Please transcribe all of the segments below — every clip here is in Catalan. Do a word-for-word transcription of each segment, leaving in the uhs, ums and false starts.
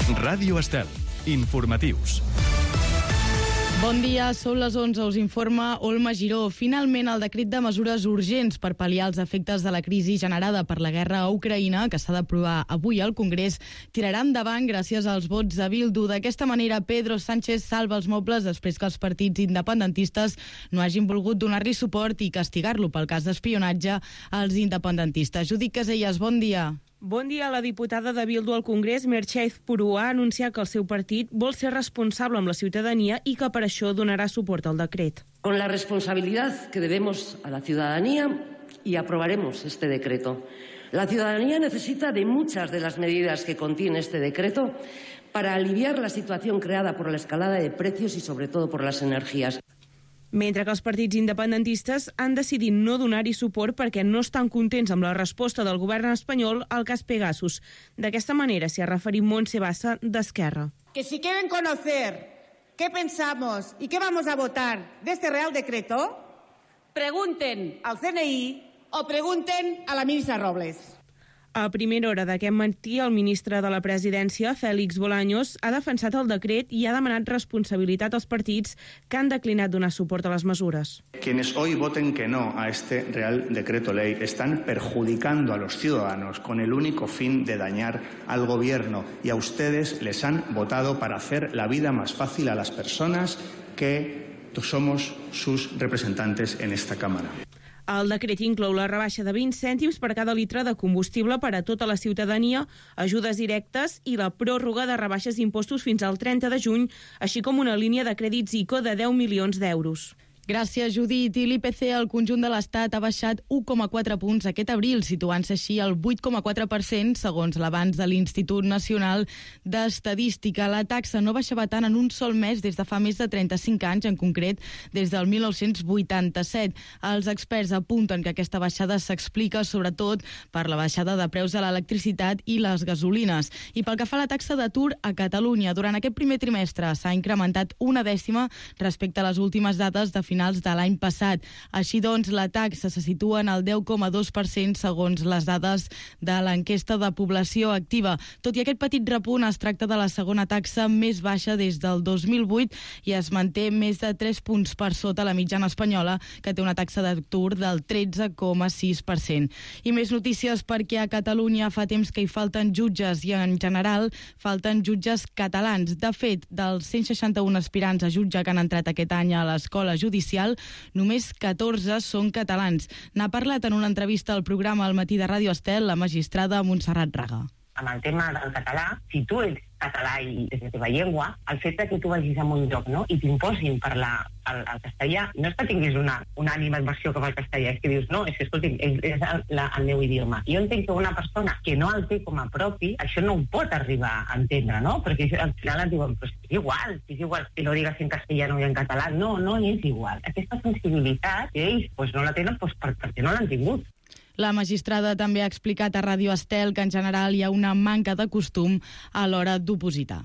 Ràdio Estel. Informatius. Bon dia, són les onze, us informa Olma Giró. Finalment, el decret de mesures urgents per pal·liar els efectes de la crisi generada per la guerra a Ucraïna, que s'ha d'aprovar avui al Congrés, tirarà endavant gràcies als vots de Bildu. D'aquesta manera, Pedro Sánchez salva els mobles després que els partits independentistes no hagin volgut donar-li suport i castigar-lo pel cas d'espionatge als independentistes. Judit Casellas, bon dia. Bon dia. La diputada de Bildu al Congrés, Mercedes Purú, ha anunciat que el seu partit vol ser responsable amb la ciutadania i que per això donarà suport al decret. Con la responsabilidad que debemos a la ciudadanía y aprobaremos este decreto. La ciudadanía necesita de muchas de las medidas que contiene este decreto para aliviar la situación creada por la escalada de precios y sobre todo por las energías. Mentre que els partits independentistes han decidit no donar-hi suport perquè no estan contents amb la resposta del govern espanyol al cas Pegasus. D'aquesta manera s'hi ha referit Montse Bassa, d'Esquerra. Que si quieren conocer qué pensamos y qué vamos a votar de este Real Decreto, pregunten al C N I o pregunten a la ministra Robles. A primera hora d'aquest matí, el ministre de la Presidència, Félix Bolaños, ha defensat el decret i ha demanat responsabilitat als partits que han declinat donar suport a les mesures. Quienes hoy voten que no a este Real Decreto Ley están perjudicando a los ciudadanos con el único fin de dañar al gobierno, y a ustedes les han votado para hacer la vida más fácil a las personas que somos sus representantes en esta Cámara. El decret inclou la rebaixa de vint cèntims per cada litre de combustible per a tota la ciutadania, ajudes directes i la pròrroga de rebaixes d'impostos fins al trenta de juny, així com una línia de crèdits ICO de deu milions d'euros. Gràcies, Judit. I l'I P C al conjunt de l'Estat ha baixat u coma quatre punts aquest abril, situant-se així al vuit coma quatre per cent, segons l'avanç de l'Institut Nacional d'Estadística. La taxa no baixava tant en un sol mes des de fa més de trenta-cinc anys, en concret des del mil nou-cents vuitanta-set. Els experts apunten que aquesta baixada s'explica sobretot per la baixada de preus de l'electricitat i les gasolines. I pel que fa a la taxa d'atur a Catalunya, durant aquest primer trimestre s'ha incrementat una dècima respecte a les últimes dades de finals de l'any passat. Així doncs, la taxa se situa en el deu coma dos per cent segons les dades de l'enquesta de població activa. Tot i aquest petit repunt, es tracta de la segona taxa més baixa des del dos mil vuit i es manté més de tres punts per sota la mitjana espanyola, que té una taxa d'atur del tretze coma sis per cent. I més notícies perquè a Catalunya fa temps que hi falten jutges i en general falten jutges catalans. De fet, dels cent seixanta-un aspirants a jutge que han entrat aquest any a l'escola judicial, només catorze són catalans. N'ha parlat en una entrevista al programa Al matí de Ràdio Estel la magistrada Montserrat Raga. Amb el tema del català, si tu ets català i és la teva llengua, el fet que tu vagis a un lloc, no?, i t'imposin parlar el, el castellà, no és que tinguis una, una animadversió cap al castellà, és que dius, no, és que, escolti, és, és el, la, el meu idioma. Jo entenc que una persona que no el té com a propi, això no ho pot arribar a entendre, no?, perquè al final et diuen, pues, és igual, és igual si lo digues en castellano i en català. No, no és igual. Aquesta sensibilitat, ells pues, no la tenen pues, per, perquè no l'han tingut. La magistrada també ha explicat a Ràdio Estel que en general hi ha una manca de costum a l'hora d'opositar.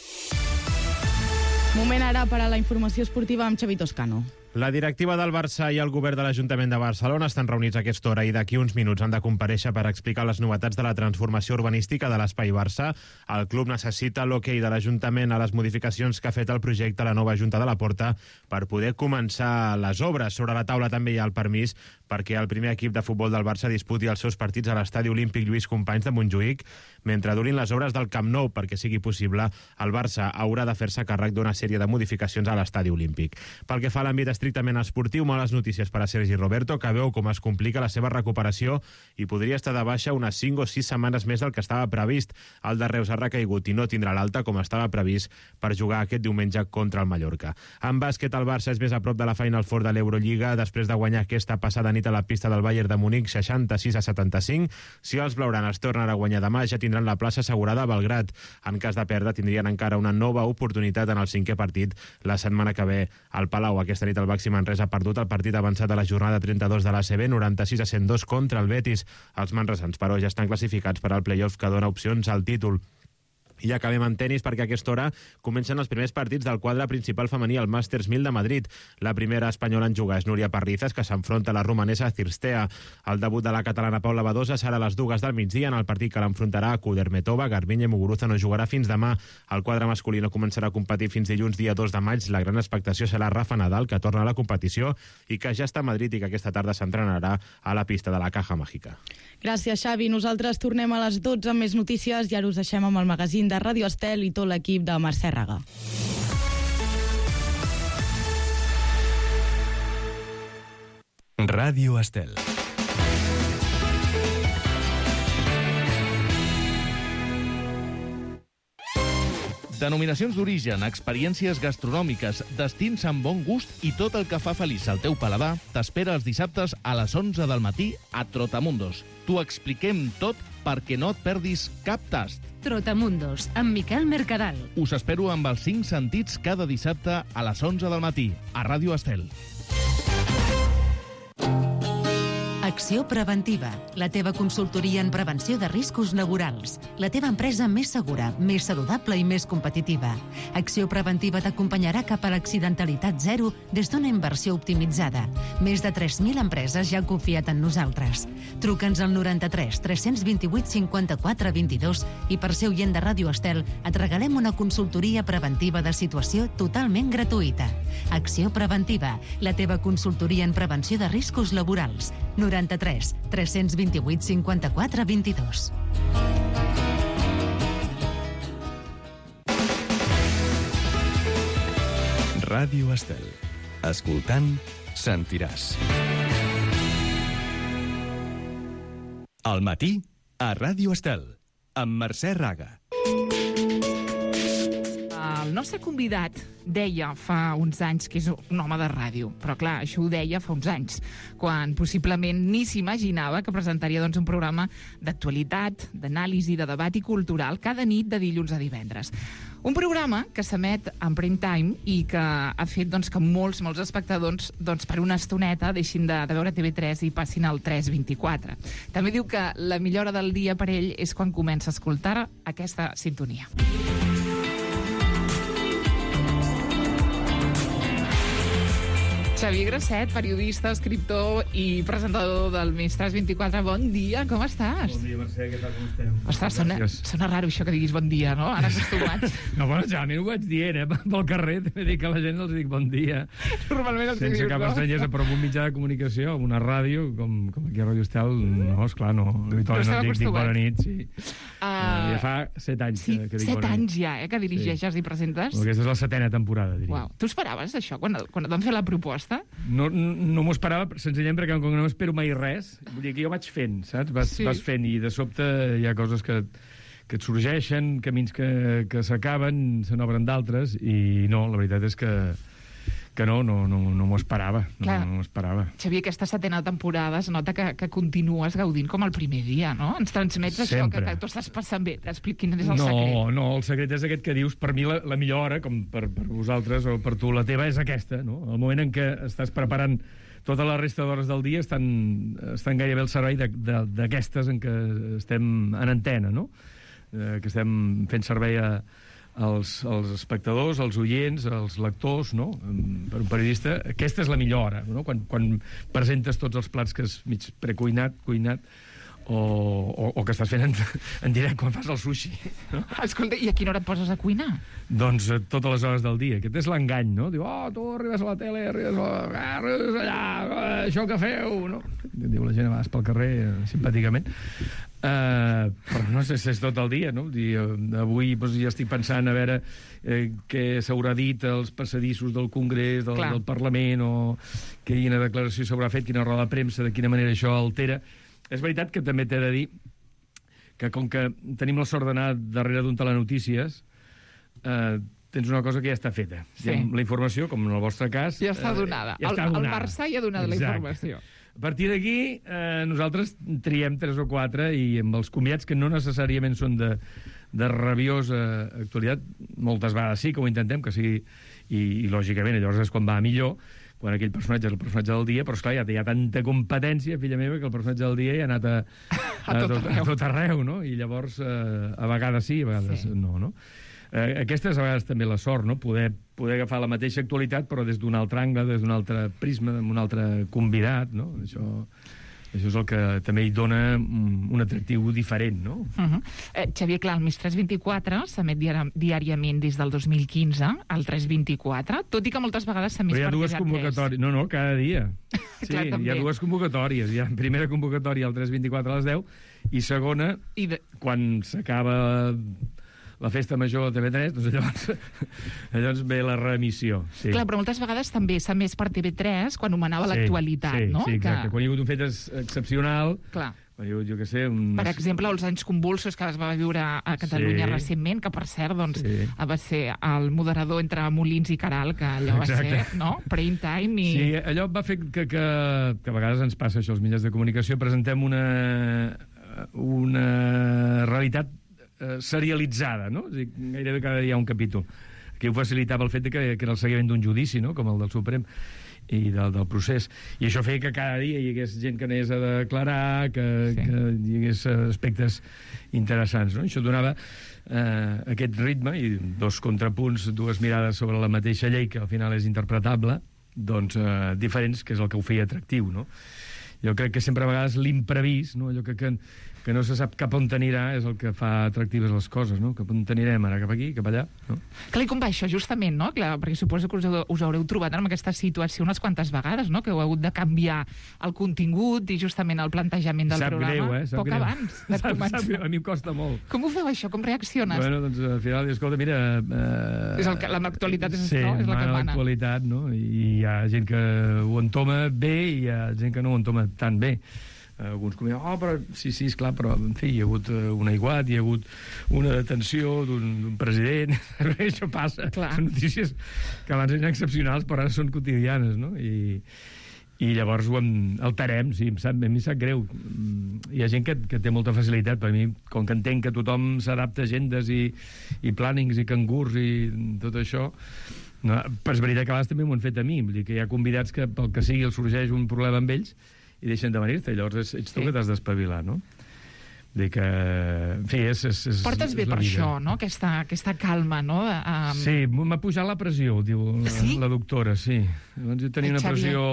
Moment ara per a la informació esportiva amb Xavi Toscano. La directiva del Barça i el govern de l'Ajuntament de Barcelona estan reunits a aquesta hora i d'aquí uns minuts han de comparèixer per explicar les novetats de la transformació urbanística de l'Espai Barça. El club necessita l'hoquei de l'Ajuntament a les modificacions que ha fet el projecte a la nova Junta de la Porta per poder començar les obres. Sobre la taula també hi ha el permís perquè el primer equip de futbol del Barça disputi els seus partits a l'Estadi Olímpic Lluís Companys de Montjuïc mentre durin les obres del Camp Nou. Perquè sigui possible, el Barça haurà de fer-se càrrec d'una sèrie de modificacions a l'Estadi Olímpic. Pel que fa a l'àmbit estrictament esportiu, males notícies per a Sergi Roberto, que veu com es complica la seva recuperació i podria estar de baixa unes cinc o sis setmanes més del que estava previst. El de Reus ha recaigut i no tindrà l'alta com estava previst per jugar aquest diumenge contra el Mallorca. En bàsquet, el Barça és més a prop de la Final Four de l'Eurolliga després de guanyar aquesta passada nit a la pista del Bayern de Munic seixanta-sis a setanta-cinc. Si els blaugranes tornen a guanyar demà, ja tindran la plaça assegurada a Belgrad. En cas de perdre, tindrien encara una nova oportunitat en el cinquè partit la setmana que ve al Palau. Aquesta nit el Baxi Manresa ha perdut el partit avançat de la jornada trenta-dos de l'A C B, noranta-sis a cent dos contra el Betis. Els manresans, però, ja estan classificats per al play-off que dona opcions al títol. I acabem amb tenis perquè a aquesta hora comencen els primers partits del quadre principal femení al Masters mil de Madrid. La primera espanyola en jugar és Núria Parrizas, que s'enfronta a la romanesa Cirstea. El debut de la catalana Paula Badosa serà a les dues del migdia en el partit que l'enfrontarà a Kudermetova. Garbiñe Muguruza no jugarà fins demà. El quadre masculí no començarà a competir fins dilluns, dia dos de maig. La gran expectació serà Rafa Nadal, que torna a la competició i que ja està a Madrid i que aquesta tarda s'entrenarà a la pista de la Caja Mágica. Gràcies, Xavi. Nosaltres tornem a les dotze amb més notícies i ara us deixem amb el magazín de Ràdio Estel i tot l'equip de Mercè Raga. Ràdio Estel. Denominacions d'origen, experiències gastronòmiques, destins amb bon gust i tot el que fa feliç al teu paladar t'espera els dissabtes a les onze del matí a Trotamundos. T'ho expliquem tot perquè no et perdis cap tast. Trotamundos, amb Miquel Mercadal. Us espero amb els cinc sentits cada dissabte a les onze del matí a Ràdio Estel. Acció Preventiva, la teva consultoria en prevenció de riscos laborals. La teva empresa més segura, més saludable i més competitiva. Acció Preventiva t'acompanyarà cap a l'accidentalitat zero des d'una inversió optimitzada. Més de tres mil empreses ja han confiat en nosaltres. Truca'ns al noranta-tres tres cents vint-i-vuit cinquanta-quatre vint-i-dos i per ser oient de Ràdio Estel et regalem una consultoria preventiva de situació totalment gratuïta. Acció Preventiva, la teva consultoria en prevenció de riscos laborals. noranta-tres tres cents vint-i-vuit cinquanta-quatre vint-i-dos. Ràdio Estel. Escoltant, sentiràs. Al matí, a Ràdio Estel, amb Mercè Raga. El nostre convidat deia fa uns anys que és un home de ràdio, però clar, això ho deia fa uns anys, quan possiblement ni s'imaginava que presentaria doncs, un programa d'actualitat, d'anàlisi, de debat i cultural cada nit de dilluns a divendres. Un programa que s'emet en prime time i que ha fet doncs, que molts, molts espectadors doncs, per una estoneta deixin de, de veure T V tres i passin al tres vint-i-quatre. També diu que la millor hora del dia per ell és quan comença a escoltar aquesta sintonia. Xavier Grasset, periodista, escriptor i presentador del Més tres vint-i-quatre. Bon dia, com estàs? Bon dia, Mercè, què tal, com estem? Ostres, sona, sona raro això que diguis bon dia, no? Ara acostumats. No, bueno, generalment ho vaig dient, eh? Pel carrer també dic a la gent, els dic bon dia. Normalment els dius, no? Sense cap estranyesa, però en un mitjà de comunicació, una ràdio, com, com aquí a Ràdio Estel, no, esclar, no. Habitualment no dic, dic bona nit, sí. Uh, ja fa set anys sí, que, que dic set bona nit. anys ja, eh, que dirigeixes sí. i presentes. Aquesta és la setena temporada, diria. Uau. Tu esperaves això, quan, quan et van fer la proposta? No, no, no m'ho esperava, senzillament perquè com no m'espero mai res, vull dir que jo vaig fent, saps? Vas, sí. vas fent i de sobte hi ha coses que, que et sorgeixen, camins que, que s'acaben, se n'obren d'altres, i no, la veritat és que que no, no, no, no m'ho esperava. No, no m'ho esperava. Xavier, aquesta setena temporada es nota que, que continues gaudint com el primer dia, no? Ens transmets això, que, que tu estàs passant bé. Explica quin és el no, secret. No, no, el secret és aquest que dius. Per mi la, la millor hora, com per, per vosaltres o per tu, la teva és aquesta, no? El moment en què estàs preparant tota la resta d'hores del dia estan, estan gairebé al servei d'aquestes en què estem en antena, no? Eh, que estem fent servei a Els, els espectadors, els oients, els lectors, no? Per un periodista, aquesta és la millor hora, no? Quan, quan presentes tots els plats que és mig precuinat, cuinat, o, o, o que estàs fent en, en directe quan fas el sushi. No? Escolta, i a quina hora et poses a cuinar? Doncs a totes les hores del dia. Aquest és l'engany, no? Diu, oh, tu arribes a la tele, arribes, a la... arribes allà, això que feu, no? Diu la gent a vegades pel carrer, simpàticament. Uh, però no sé si és tot el dia, no? Dir, avui doncs, ja estic pensant a veure eh, què s'haurà dit als passadissos del Congrés, del, del Parlament, o quina declaració s'haurà fet, quina roda de premsa, de quina manera això altera. És veritat que també t'he de dir que com que tenim la sort d'anar darrere d'un telenotícies, eh, tens una cosa que ja està feta. Sí. La informació, com en el vostre cas... Ja està donada. Eh, ja està el, donada. El Barça ja ha donat Exacte. La informació. A partir d'aquí, eh, nosaltres triem tres o quatre i amb els convidats que no necessàriament són de, de rabiosa actualitat, moltes vegades sí que ho intentem, que sigui, i, i lògicament llavors és quan va millor, quan aquell personatge és el personatge del dia, però esclar, ja hi ha tanta competència, filla meva, que el personatge del dia ja ha anat a, a, a, tot, tot, a tot arreu, no? I llavors, eh, a vegades sí, a vegades sí. no, no? Eh, aquesta és a vegades també la sort, no? Poder, poder agafar la mateixa actualitat, però des d'un altre angle, des d'un altre prisma, amb un altre convidat, no? Això... Això és el que també hi dona un atractiu diferent, no? Uh -huh. eh, Xavier, clar, el Més tres vint-i-quatre s'emet diàriament des del dos mil quinze, al tres vint-i-quatre, tot i que moltes vegades s'ha més per Però hi ha dues convocatòries. No, no, cada dia. Sí, clar, hi ha dues convocatòries. Hi ha primera convocatòria al tres vint-i-quatre a les deu i segona, I de... quan s'acaba la festa major de T V tres, doncs llavors, llavors ve la reemissió. Sí. Clar, però moltes vegades també s'ha més per T V tres quan nomenava sí, l'actualitat, sí, no? Sí, exacte. Que... Quan hi ha hagut un fet excepcional... Clar. Quan hi ha hagut, jo què sé... Un... Per exemple, els anys convulsos que es va viure a Catalunya sí. recentment, que per cert, doncs, sí. va ser el moderador entre Molins i Caral, que allò exacte. va ser, no?, prime time i... Sí, allò va fer que, que, que a vegades ens passa això, als mitjans de comunicació, presentem una, una realitat serialitzada, no? És a dir, gairebé cada dia un capítol. Que ho facilitava el fet de que, que era el seguiment d'un judici, no? Com el del Suprem, i del, del procés. I això feia que cada dia hi hagués gent que anés a declarar, que, sí. que hi hagués aspectes interessants, no? Això donava eh, aquest ritme i dos contrapunts, dues mirades sobre la mateixa llei, que al final és interpretable, doncs eh, diferents, que és el que ho feia atractiu, no? Jo crec que sempre a vegades l'imprevist, no? Allò que, que, que no se sap cap on anirà és el que fa atractives les coses, no? Cap on anirem ara, cap aquí, cap allà, no? Clar, i com va això, justament, no? Clar, perquè suposo que us, us haureu trobat en aquesta situació unes quantes vegades, no? Que heu hagut de canviar el contingut i justament el plantejament del sap programa greu, eh? Sap poc greu. abans de sap, començar. Sap greu, a mi em costa molt. Com ho feu, això? Com reacciones? Bueno, doncs al final, escolta, mira... Eh, és el que, l'actualitat és, sí, no? és la que mana. l'actualitat, no? I hi ha gent que ho entoma bé i hi ha gent que no ho entoma tan bé. Alguns comenten, oh, però sí, sí, esclar, però en fi, hi ha hagut un aiguat, hi ha hagut una detenció d'un president, això passa. Clar. Són notícies que abans eren excepcionals, però ara són quotidianes, no? I, i llavors ho alterem, sí, em sap, a mi em sap greu. Hi ha gent que, que té molta facilitat, per mi, com que entenc que tothom s'adapta a agendes i, i plànings i cangurs i tot això, no, però és veritat que a vegades també m'ho han fet a mi, vull dir que hi ha convidats que pel que sigui els sorgeix un problema amb ells i deixen de venir-te, llavors ets tu sí. que t'has d'espavilar, no? Vull dir que... En fi, és... és, és Portes bé és per vida. això, no? Aquesta, aquesta calma, no? Um... Sí, m'ha pujat la pressió, diu la, sí? la doctora, sí. Llavors jo tenia una pressió...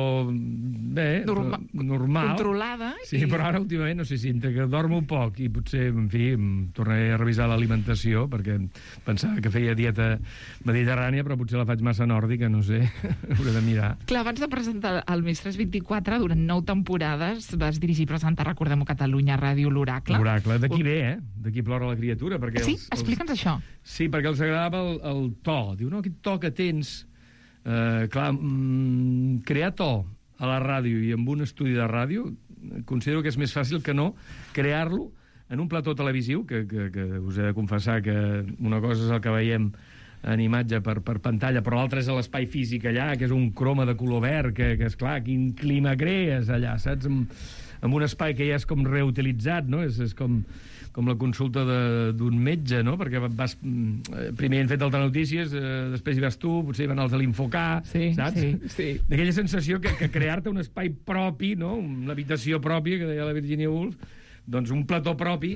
Bé, Norma... normal. Controlada. Sí, i... però ara últimament, no sé si entre que dormo poc i potser, en fi, em tornaré a revisar l'alimentació, perquè pensava que feia dieta mediterrània, però potser la faig massa nòrdica, no sé, hauré de mirar. Clar, abans de presentar el Més tres vint-i-quatre, durant nou temporades vas dirigir i presentar, recordem-ho, Catalunya Ràdio, l'Oracle. L'Oracle, d'aquí ve, eh? D'aquí plora la criatura. Perquè sí? Els, els... Explica'ns això. Sí, perquè els agradava el, el to. Diu, no, aquest to que tens... Eh, clar, mm, crear to a la ràdio i amb un estudi de ràdio considero que és més fàcil que no crear-lo en un plató televisiu, que, que, que us he de confessar que una cosa és el que veiem en imatge per, per pantalla, però l'altre és l'espai físic allà, que és un croma de color verd, que, que és clar, quin clima crees allà, saps? Amb, amb un espai que ja és com reutilitzat, no? És, és com, com la consulta d'un metge, no? Perquè vas, primer han fet altres notícies, eh, després hi vas tu, potser hi van els de l'Infocar, sí, saps? Sí, sí. D'aquella sensació que, que crear-te un espai propi, no? L'habitació pròpia, que deia la Virginia Woolf, doncs un plató propi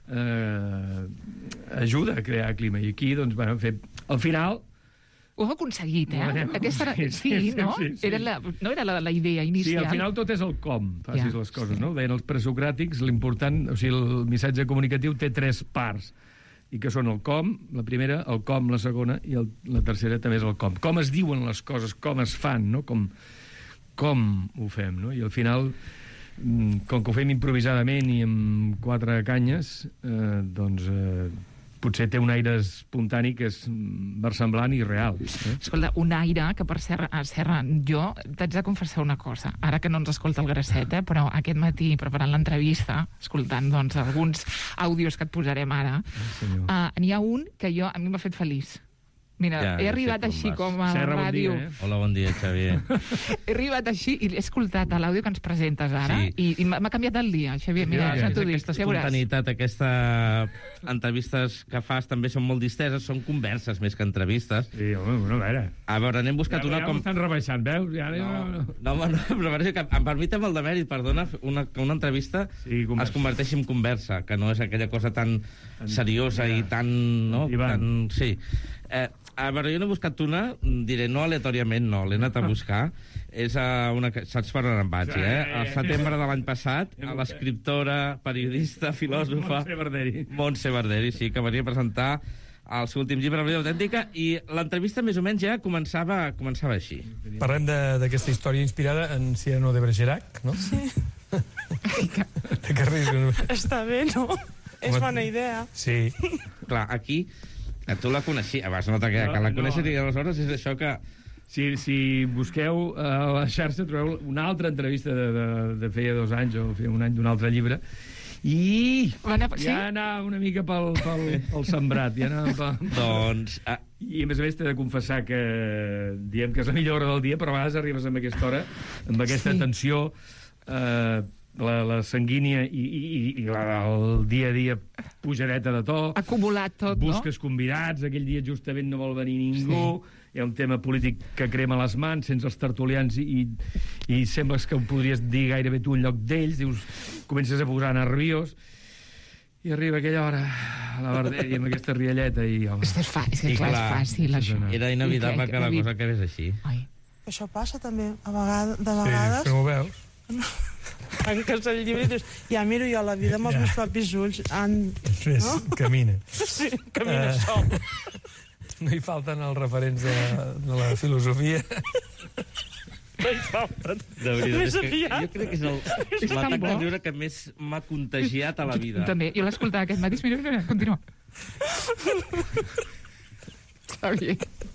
eh, ajuda a crear clima. I aquí, doncs, bueno, fet, al final... Ho hem aconseguit, eh? Ho Aquesta era... sí, sí, sí, no? sí, sí. Era la... No era la, la idea inicial. Sí, al final tot és el com, facis ja, les coses, sí. no? Deien els presocràtics, l'important... O sigui, el missatge comunicatiu té tres parts, i que són el com, la primera, el com, la segona, i el, la tercera també és el com. Com es diuen les coses, com es fan, no? Com, com ho fem, no? I al final, com que ho fem improvisadament i amb quatre canyes, eh, doncs... Eh, potser té un aire espontani que és versemblant i real. Eh? Escolta, un aire que, per Serra, Serra jo t'haig de confessar una cosa, ara que no ens escolta el Gracet, eh, però aquest matí, preparant l'entrevista, escoltant doncs, alguns àudios que et posarem ara, oh, uh, n'hi ha un que jo, a mi m'ha fet feliç. Mira, Ja, he ja arribat sé com així vas. com a la Serra, bon ràdio. dia, eh? Hola, bon dia, Xavier. He arribat així i he escoltat l'àudio que ens presentes ara Sí. i, i m'ha m'ha canviat el dia, Xavier. Mira, Ja, ja t'ho dic, Aquesta ja veuràs. espontaneïtat, aquestes entrevistes que fas també són molt disteses, són converses més que entrevistes. Sí, home, bueno, a veure. A veure, n'hem buscat Ja, una ja com... m'estan rebaixant, veus? Ja, No, no, no, home, no, però parece que em permetem el demèrit, perdona, una, que una entrevista Sí, conversa. es converteixi en conversa, que no és aquella cosa tan seriosa i tan... No? Ivan. tan sí. Eh, a veure, jo n'he buscat una, diré no aleatòriament, no, l'he anat a buscar. És a una... que- Saps per on em vaig, eh? Al setembre de l'any passat, a l'escriptora, periodista, filòsofa... Montse Barderi. Montse Barderi, sí, que venia a presentar el seu últim llibre, La vida autèntica, i l'entrevista més o menys ja començava, començava així. Parlem de- d'aquesta història inspirada en Cyrano de Bergerac, no? Sí. De Carril. Està bé, no? És Home, bona idea. Sí. Clar, aquí, eh, tu la coneixies, abans no que, No, que la no. coneixes i aleshores és això que... Si, si busqueu a la xarxa trobeu una altra entrevista de, de, de feia dos anys o feia un any d'un altre llibre i Bona, sí? ja anava una mica pel, pel, pel sembrat, ja anava pel... Doncs... Ah, I a més a més t'he de confessar que diem que és la millor hora del dia, però a vegades arribes amb aquesta hora, amb aquesta Sí. tensió, eh, la, la sanguínia i, i, i- i la, el dia a dia pujadeta de to. Acumulat tot, Busques convidats, aquell dia justament no vol venir ningú, hi ha un tema polític que crema les mans, sense els tertulians, i, i sembles que ho podries dir gairebé tu en lloc d'ells, dius, comences a posar nerviós, i arriba aquella hora, a la Barderi, amb aquesta rialleta, i... Home, És que és, fa, és, que I clar, clar, és fàcil, això. era inevitable I què? que la Què? cosa acabés així. Ai. Això passa també, a vegades, de Sí, vegades. que no ho veus? Tanques el llibre i dius, ja miro jo la vida amb els Ja. meus propis ulls. En... Després, No? camina. Sí, camina Eh. sol. No hi falten els referents de, de la filosofia. No hi falten. De veritat, Més és que aviat. jo crec que és el, És tan l'atac bo. de riure que més m'ha contagiat a la vida. També, jo l'escoltava aquest matí. Mira, mira, continua. Està bé.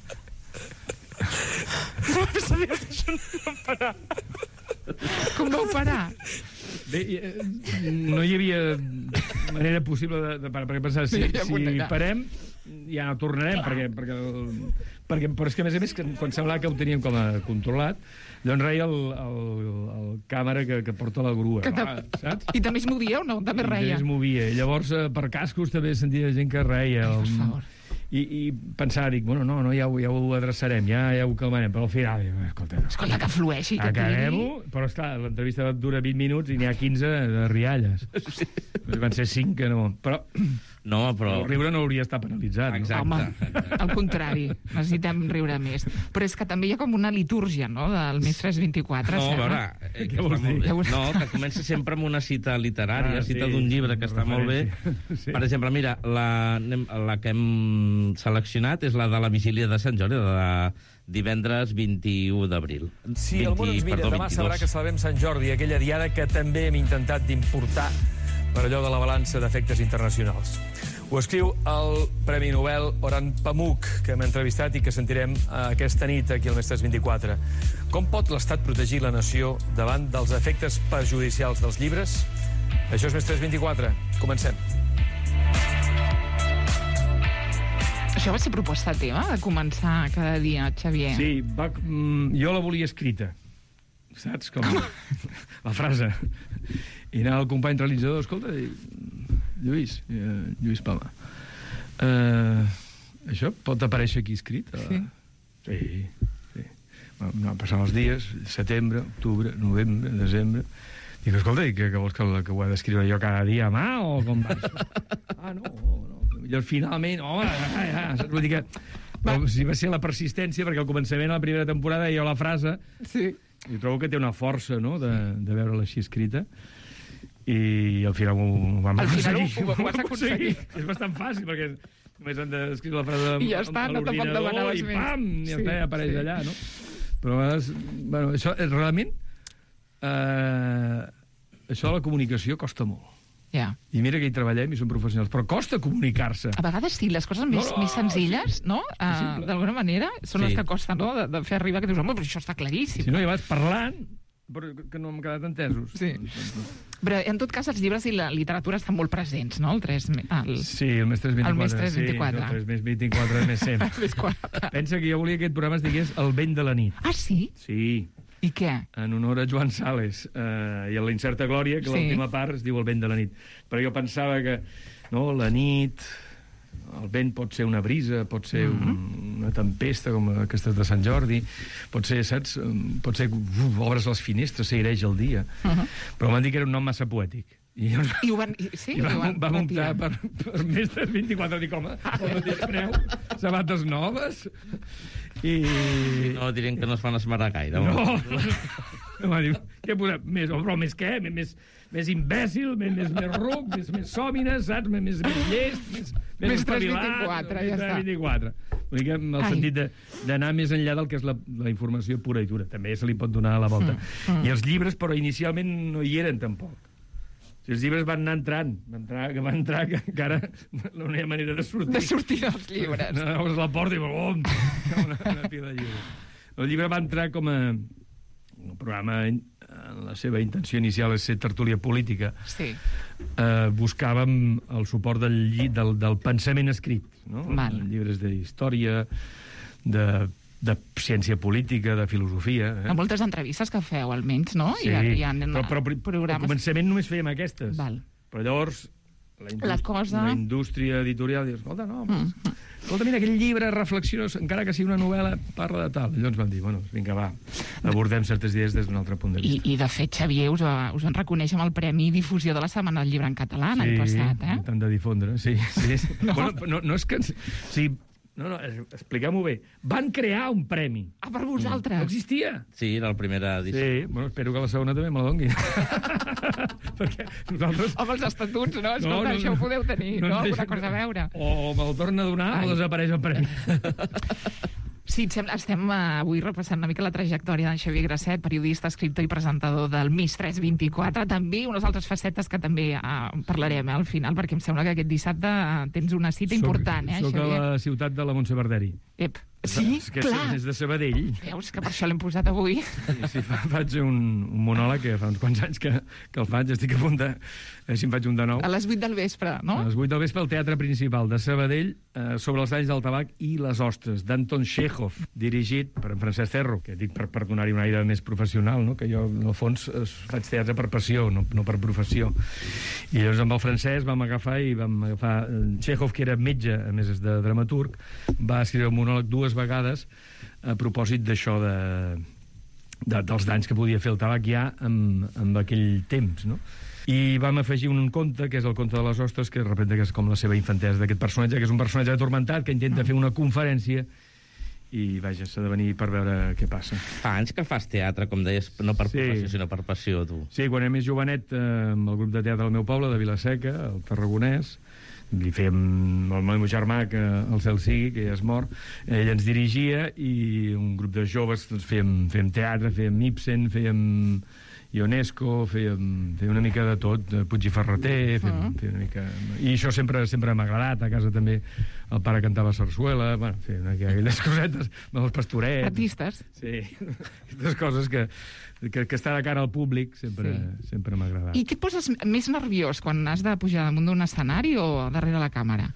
No sabia que això no va parar. Com vau parar? Bé, eh, no hi havia manera possible de, de parar, perquè pensava, si, No hi havia si manera. parem, ja no tornarem, perquè, perquè, el, perquè, però és que, a més a més, que quan semblava que ho teníem com a controlat, llavors reia el, el, el càmera que, que porta la grua, Que no? te- saps? I també es movia o no? També I reia? es movia. I llavors, eh, per cascos, també sentia gent que reia. Ai, per El- favor. I, i pensava, dic, bueno, no, no, ja ho, ja ho adreçarem, ja, ja ho calmarem, però al final, dic, escolta, no. Escolta, que flueixi, que Acabem-ho, però esclar, l'entrevista dura vint minuts i n'hi ha quinze de rialles. Sí. Van ser cinc que no... Però No, però... el riure no hauria d'estar penalitzat. Exacte. No? Home, al contrari, necessitem riure més. Però és que també hi ha com una litúrgia, no?, del mes tres vint-i-quatre. No, a sembla. veure, eh, que Què vols està molt dir? bé. No, que comença sempre amb una cita literària, Ah, cita sí, d'un llibre que una està molt bé. referència. Sí. Per exemple, mira, la, anem- la que hem seleccionat és la de la vigília de Sant Jordi, la de divendres vint-i-u d'abril. Si el món ens mira, perdó, demà sabrà que vint-i-dos. celebrem Sant Jordi, aquella diada que també hem intentat d'importar per allò de la balança d'efectes internacionals. Ho escriu el Premi Nobel Orhan Pamuk, que hem entrevistat i que sentirem eh, aquesta nit aquí al Més tres vint-i-quatre. Com pot l'Estat protegir la nació davant dels efectes perjudicials dels llibres? Això és Més tres vint-i-quatre. Comencem. Això va ser proposta teva, de començar cada dia, Xavier? Sí, va, mm, jo la volia escrita, saps? Com la frase. I anava el company realitzador, escolta, i, Lluís, eh, Lluís Palma, eh, això pot aparèixer aquí escrit? Sí. Sí, sí. Van passant els dies, setembre, octubre, novembre, desembre... Dic, escolta, i que, que vols que, que ho he d'escriure jo cada dia a mà o com va això? Ah, no, no. Llavors, finalment, home, ja, ja, saps? Vull dir que... Però sí, va ser la persistència, perquè al començament de la primera temporada hi ha la frase, sí. i trobo que té una força, no?, de, de veure-la així escrita, i al final ho, ho vam Al final ho- aconseguir. ho- ho vas aconseguir. És bastant fàcil, perquè només han d'escriure la frase I ja està, a no te pot l'ordinador demanar res i més. pam, i ja Sí, està, ja apareix sí. allà, no? Però a vegades, bueno, això és realment... Eh, això de la comunicació costa molt. Ja. I mira que hi treballem i som professionals, però costa comunicar-se. A vegades sí, les coses més, No, no, més senzilles, no? Uh, simple. D'alguna manera, són Sí. les que costen, no?, de, de fer arribar, que dius, home, però això està claríssim. Si no, hi vas parlant, però que no hem quedat entesos. Sí. Però, en tot cas, els llibres i la literatura estan molt presents, no? El tres... El... Sí, el Més tres vint-i-quatre. El Més tres vint-i-quatre. Sí, el tres més vint-i-quatre, el més cent. Pensa que jo volia que aquest programa es digués El vent de la nit. Ah, sí? Sí. I què? En honor a Joan Sales eh, i a la incerta glòria, que sí. L'última part es diu El vent de la nit. Però jo pensava que, no, la nit... El vent pot ser una brisa, pot ser uh-huh. un, una tempesta, com aquestes de Sant Jordi, pot ser, saps, pot ser, uf, obres les finestres, s'aireja el dia. Uh-huh. Però m'han dit que era un nom massa poètic. I, llavors, I, ho van, sí, i vam, ho van vam optar per, per Més tres vint-i-quatre, dic, home, el mateix preu, sabates noves, i... No, direm que no es fan esmerar gaire. No, no. Diu, què posem? Més, oh, però més què? Més, més imbècil, més, més, més ruc, més, més sòmines, saps? Més, més, més llest, més, més, més espavilat. vint-i-quatre, ja està. vint-i-quatre. Vull dir que en el Ai. sentit d'anar més enllà del que és la, la informació pura i dura. També se li pot donar a la volta. Mm. Mm. I els llibres, però inicialment no hi eren tampoc. Si els llibres van anar entrant, van entrar, que van entrar, que encara no hi ha manera de sortir. De sortir dels llibres. No, obres la porta i bom, una, una pila de llibres. El llibre va entrar com a un programa, la seva intenció inicial és ser tertúlia política. Sí. Eh, buscàvem el suport del, del, del pensament escrit, no? Val. Llibres d'història, de, de ciència política, de filosofia. Eh? Hi ha moltes entrevistes que feu, almenys, no? Sí, hi ha, hi ha però, però, però programes... al començament només fèiem aquestes. Val. Però llavors la, indústria, la cosa... la indústria editorial diu, escolta, no, mm. escolta, mira, aquell llibre reflexiós, encara que sigui una novel·la, parla de tal. Llavors vam dir, bueno, vinga, va, abordem certes idees des d'un altre punt de vista. I, i de fet, Xavier, us, us van reconèixer amb el Premi Difusió de la Setmana del Llibre en Català l'any sí, passat, eh? Sí, tant de difondre, sí. sí. no. Bueno, no, no és que... Sí, no, no, expliquem-ho bé. Van crear un premi. Ah, per vosaltres? No existia. Sí, era la primera edició. Sí, bueno, espero que la segona també me la dongui. Perquè nosaltres... Home, els estatuts, no? Escolta, no, no, això ho podeu tenir, no? no? Alguna cosa a veure. O me'l torna a donar Ai. o desapareix el premi. Sí, estem avui repassant una mica la trajectòria d'en Xavier Grasset, periodista, escriptor i presentador del Més tres vint-i-quatre, també unes altres facetes que també uh, parlarem eh, al final, perquè em sembla que aquest dissabte uh, tens una cita soc, important, eh, soc Xavier? Soc a la ciutat de la Montse Verderi. Ep, sí, és que clar. És de Sabadell. Veus que per això l'hem posat avui. Sí, sí fa, faig un, un monòleg que fa uns quants anys que, que el faig, estic a punt de... Eh, si em faig un de nou. A les vuit del vespre, no? A les vuit del vespre al Teatre Principal de Sabadell eh, sobre els danys del tabac i les ostres, d'Anton Chekhov, dirigit per en Francesc Cerro, que dic per, per donar-hi un aire més professional, no? Que jo, en el fons, faig teatre per passió, no, no per professió. I llavors amb el Francesc vam agafar i vam agafar... Chekhov, que era metge, a més és de dramaturg, va escriure un monòleg dues vegades a propòsit d'això de, de, dels danys que podia fer el tabac ja amb, amb aquell temps, no? I vam afegir un conte, que és el conte de les ostres, que representa que és com la seva infantesa d'aquest personatge, que és un personatge atormentat que intenta fer una conferència i, vaja, s'ha de venir per veure què passa. Fa anys que fas teatre, com deies, no per sí. professió, sinó per passió, tu. Sí, quan era més jovenet, eh, amb el grup de teatre del meu poble, de Vilaseca, el Tarragonès, li fèiem el meu germà, que el cel sigui, que ja és mort, ell ens dirigia, i un grup de joves doncs, fèiem, fèiem teatre, fèiem Ibsen, fèiem Ionesco, fèiem, fèiem una mica de tot, Puig i Ferreter, fèiem, uh -huh. fèiem una mica... I això sempre sempre m'ha agradat, a casa també el pare cantava sarsuela, bueno, fèiem aquelles cosetes, els pastorets... Artistes. Sí, aquestes coses que, que, que estar de cara al públic sempre, sí. sempre m'ha agradat. I què et poses més nerviós quan has de pujar damunt d'un escenari o darrere la càmera?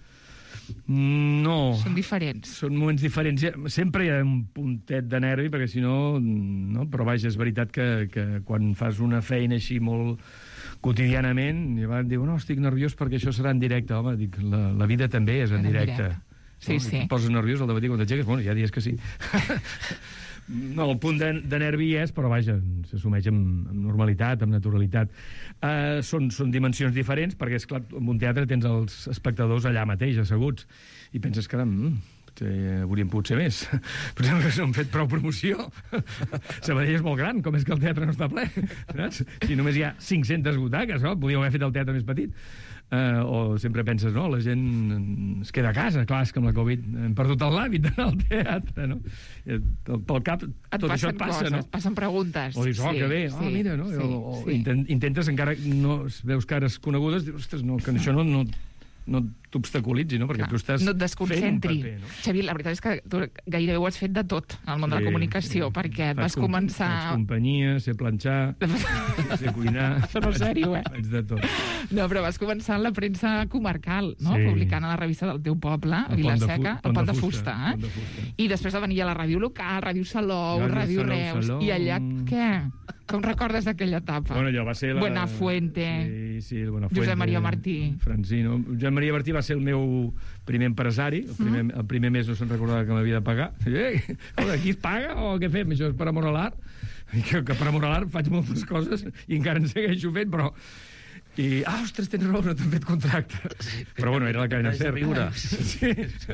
No. Són diferents. Són moments diferents. Sempre hi ha un puntet de nervi, perquè si no... no? Però vaja, és veritat que, que quan fas una feina així molt quotidianament, i van dir, no, estic nerviós perquè això serà en directe. Home, dic, la, la vida també és en, en directe. directe. Sí, no? sí. Et poses nerviós al dematí quan t'aixeques? Bueno, hi ha dies que sí. No, el punt de, de nervi és, però vaja, s'assumeix amb, amb normalitat, amb naturalitat. Uh, són, són dimensions diferents, perquè, esclar, en un teatre tens els espectadors allà mateix, asseguts, i penses que, mm, potser hauríem pogut ser més. Potser no hem fet prou promoció. Sabadell és molt gran, com és que el teatre no està ple? Saps? Si només hi ha cinc-centes butaques, no? Podíem haver fet el teatre més petit. Uh, o sempre penses, no, la gent es queda a casa, clar, és que amb la Covid hem perdut l'hàbit d'anar al teatre, no? Pel cap et tot això et passa, coses, no? Et passen preguntes. O dius, oh, sí, que bé, sí, oh, mira, no? Sí, o, o sí. Intent, intentes, encara no veus cares conegudes, dius, ostres, no, que això no, no, no t'obstaculitzi, no? Perquè Clar, tu estàs no et desconcentri. fent un paper, no? Xavier, la veritat és que tu gairebé ho has fet de tot al món de la comunicació, perquè et vas Faig com- començar... Faig companyia, sé planxar, sé cuinar... Això no és sèrio, eh? Faig de tot. No, però vas començar en la premsa comarcal, no? Sí. Publicant a la revista del teu poble, El Pont de Vila-seca, Fu- el Pont de Fusta, Fusta, Pont de eh? Fusta. I després va venir a la ràdio local, Ràdio Salou, Ràdio Ràdio Salou, Reus, Salou. i allà, què? Com recordes d'aquella etapa? Bueno, allò va ser la... Buenafuente, Sí, sí, el Buenafuente. Josep Maria Martí. Francino. Josep Maria Martí va ser el meu primer empresari. El primer, Mm-hmm. el primer mes no se'n recordava que m'havia de pagar. Eh, escolta, aquí es paga o què fem? Això és per amor a l'art? Que, que per amor a l'art faig moltes coses i encara en segueixo fent, però... I, ah, ostres, tens raó, no t'han fet contracte. Sí, però bueno, era la cadena Has de SER. viure. Sí,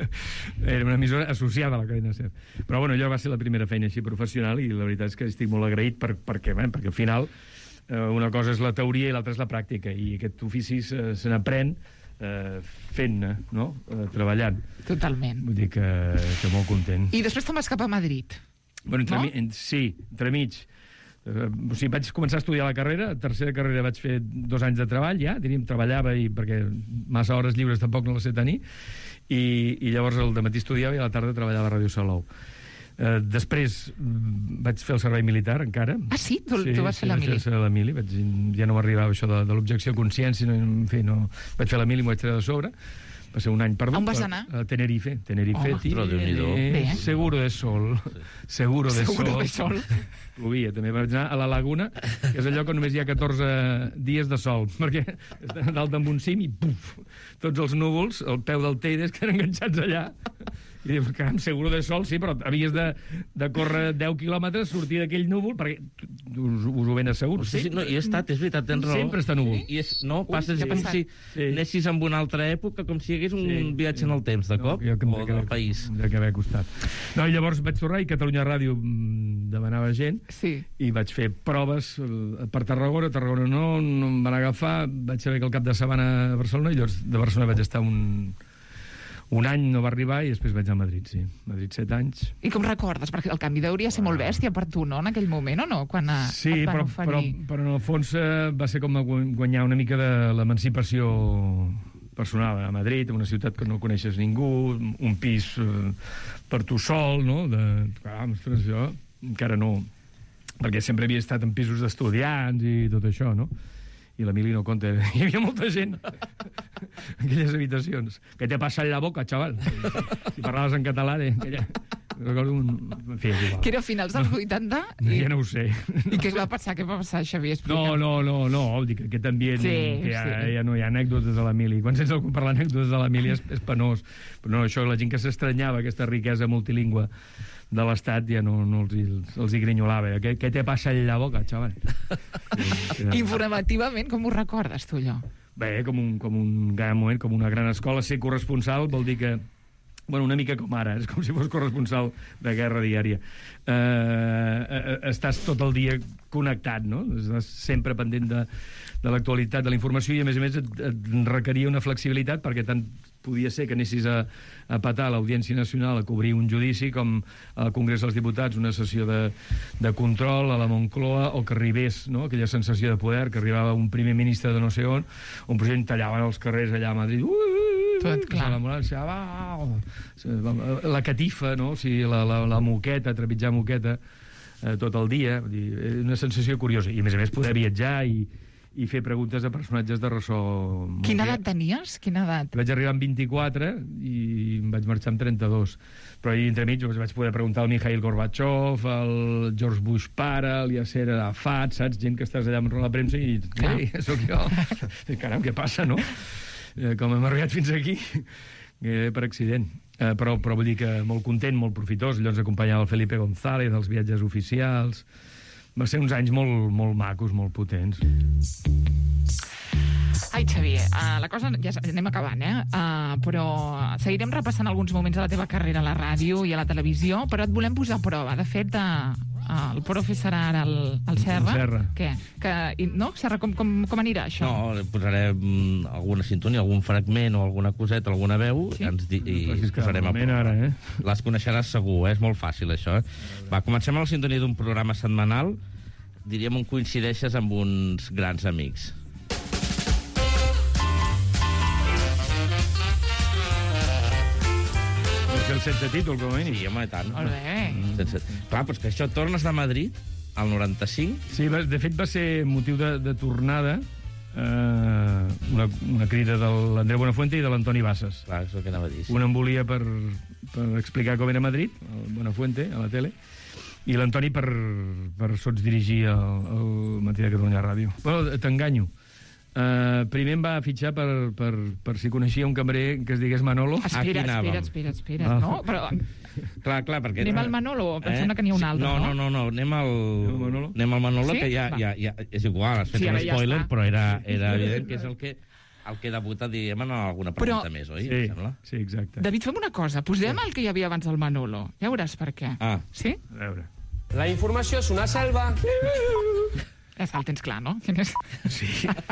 era una emissora associada a la cadena SER. Però bueno, allò va ser la primera feina així professional i la veritat és que estic molt agraït per, perquè, bé, perquè al final eh, una cosa és la teoria i l'altra és la pràctica i aquest ofici se, se n'aprèn eh, fent-ne, no? Eh, treballant. Totalment. Vull dir que, que molt content. I després te'n vas cap a Madrid. Bueno, entre no? mi, en, sí, entremig. Uh, o sigui, vaig començar a estudiar la carrera, a tercera carrera vaig fer dos anys de treball, ja, diríem, treballava, i perquè massa hores lliures tampoc no les sé tenir, i, i llavors al dematí estudiava i a la tarda treballava a Ràdio Salou. Uh, després mm, vaig fer el servei militar, encara. Ah, sí? Tu, sí, tu vas sí, fer la vaig mili? fer la mili. Vaig, ja no m'arribava això de, de l'objecció a consciència, no, en fi, no... Vaig fer la mili i m'ho vaig treure de sobre. Va ser un any perdut. On vas per- anar? A Tenerife. Tenerife, Oh, tio, ostres, Déu-n'hi-do. Bé. seguro de sol. Seguro de Seguro sol. de sol. Plovia. També vaig anar a la Laguna, que és el lloc on només hi ha catorze dies de sol, perquè està dalt amb un cim i puf, tots els núvols, al peu del Teide, es queden enganxats allà. I dius, caram, seguro de sol, sí, però havies de, de córrer deu quilòmetres, sortir d'aquell núvol, perquè us, us ho ben asseguro. Sí, sí, no, hi he estat, és veritat, tens raó. Sempre està núvol. I és, no, passes sí, com sí. si Sí. anessis en una altra època, com si hi hagués un Sí. viatge en el temps, de cop, jo que em o de del haver- país. em de que haver costat. No, i llavors vaig tornar i Catalunya Ràdio mm, demanava gent Sí. i vaig fer proves eh, per Tarragona, Tarragona no, no em van agafar, vaig saber que el cap de setmana a Barcelona i llavors de Barcelona vaig estar un, un any, no va arribar i després vaig a Madrid, sí. Madrid set anys. I com recordes? Perquè el canvi d'hauria ser molt bèstia per tu, no?, en aquell moment, o no? Quan eh, Sí, et van però, però, oferir... però en el fons eh, va ser com gu- guanyar una mica de l'emancipació personal a Madrid, una ciutat que no coneixes ningú, un pis eh, per tu sol, no? De, clar, ostres, jo encara no... Perquè sempre havia estat en pisos d'estudiants i tot això, no? I l'Emili no compta. Hi havia molta gent en aquelles habitacions. ¿Qué te pasa en la boca, chaval? Si parlaves en català, de... aquella... Recordo un... En fi, és igual. Que era a finals dels vuitanta? I... I, Ja no ho sé. I què va passar? Què va passar, Xavier? No, Explica'm. no, no, no, dic que aquest ambient, Sí, que ja, sí. ja no hi ha anècdotes a l'Emili. Quan sents algú parlar anècdotes de l'Emili és, és penós. Però no, això, la gent que s'estranyava, aquesta riquesa multilingüe de l'Estat, ja no, no els, hi- els hi grinyolava. Què, què te passa en la boca, xaval? Sí, que- Informativament, com ho recordes, tu, allò? Bé, com un, com un gran moment, com una gran escola. Ser corresponsal vol dir que... Bueno, una mica com ara, és com si fos corresponsal de guerra diària. Eh, eh, estàs tot el dia connectat, no? Estàs sempre pendent de, de l'actualitat, de la informació, i a més a més et, et requeria una flexibilitat, perquè tant podia ser que anessis a, a petar a l'Audiència Nacional a cobrir un judici, com al Congrés dels Diputats una sessió de, de control a la Moncloa, o que arribés, no?, aquella sensació de poder, que arribava un primer ministre de no sé on, un president tallaven els carrers allà a Madrid, uh, Tot clar. la, moral, va, la catifa, no? O sigui, la, la, la moqueta, trepitjar moqueta eh, tot el dia, vull dir, és una sensació curiosa, i a més a més poder viatjar i, i fer preguntes a personatges de ressò. molt Quina bé. edat tenies? Quina edat? Vaig arribar amb vint-i-quatre i em vaig marxar amb trenta-dos. Però ahir entremig doncs, vaig poder preguntar al Mikhail Gorbachev, al George Bush pare, al Yasser Arafat, saps? Gent que estàs allà amb la premsa i... Ei, sóc jo. Caram, què passa, no? Eh, com hem arribat fins aquí, eh, per accident. Eh, però, però vull dir que molt content, molt profitós. Allò ens acompanyava el Felipe González, els viatges oficials. Va ser uns anys molt, molt macos, molt potents. Ai, Xavier, uh, la cosa ja s- anem acabant, eh? Uh, però seguirem repassant alguns moments de la teva carrera a la ràdio i a la televisió, però et volem posar a prova. De fet, uh, uh, el profe serà ara el, el Serra. El Serra. Què? Que, i- no? Serra, com, com, com anirà això? No, posarem alguna sintonia, algun fragment o alguna coseta, alguna veu, Sí? sí? ens di i Facis que posarem a moment prova. ara, eh? Les coneixeràs segur, eh? És molt fàcil, això. Eh? Va, comencem amb la sintonia d'un programa setmanal, diríem on coincideixes amb uns grans amics. sense títol, com a mínim. Sí, home, i tant. Molt bé. Sense... Clar, però és que això tornes de Madrid al noranta-cinc. Sí, de fet va ser motiu de, de tornada eh, una, una crida de l'Andreu Buenafuente i de l'Antoni Bassas. Clar, és el que anava a dir. Sí. Un em volia per, per explicar com era Madrid, el Buenafuente, a la tele, i l'Antoni per, per sots dirigir el, el Matí de Catalunya Ràdio. Bueno, t'enganyo. Uh, primer em va fitxar per, per, per si coneixia un cambrer que es digués Manolo. Espera, espera, espera, espera. Ah. No, però... Clar, clar, perquè... Anem al Manolo? Em eh? sembla que n'hi ha un altre, no? No, no, no, anem al... Manolo? Anem al Manolo, sí? que ja, ja, ja... És igual, has fet sí, un spoiler, ja però era, era evident que és el que... El que debuta, diguem, en alguna pregunta però... més, oi? Sí, em sembla? Sí, exacte. David, fem una cosa. Posem el que hi havia abans del Manolo. Ja veuràs per què. Ah. Sí? A veure. La informació és una selva... Ja el tens clar, no? Quin és? Sí.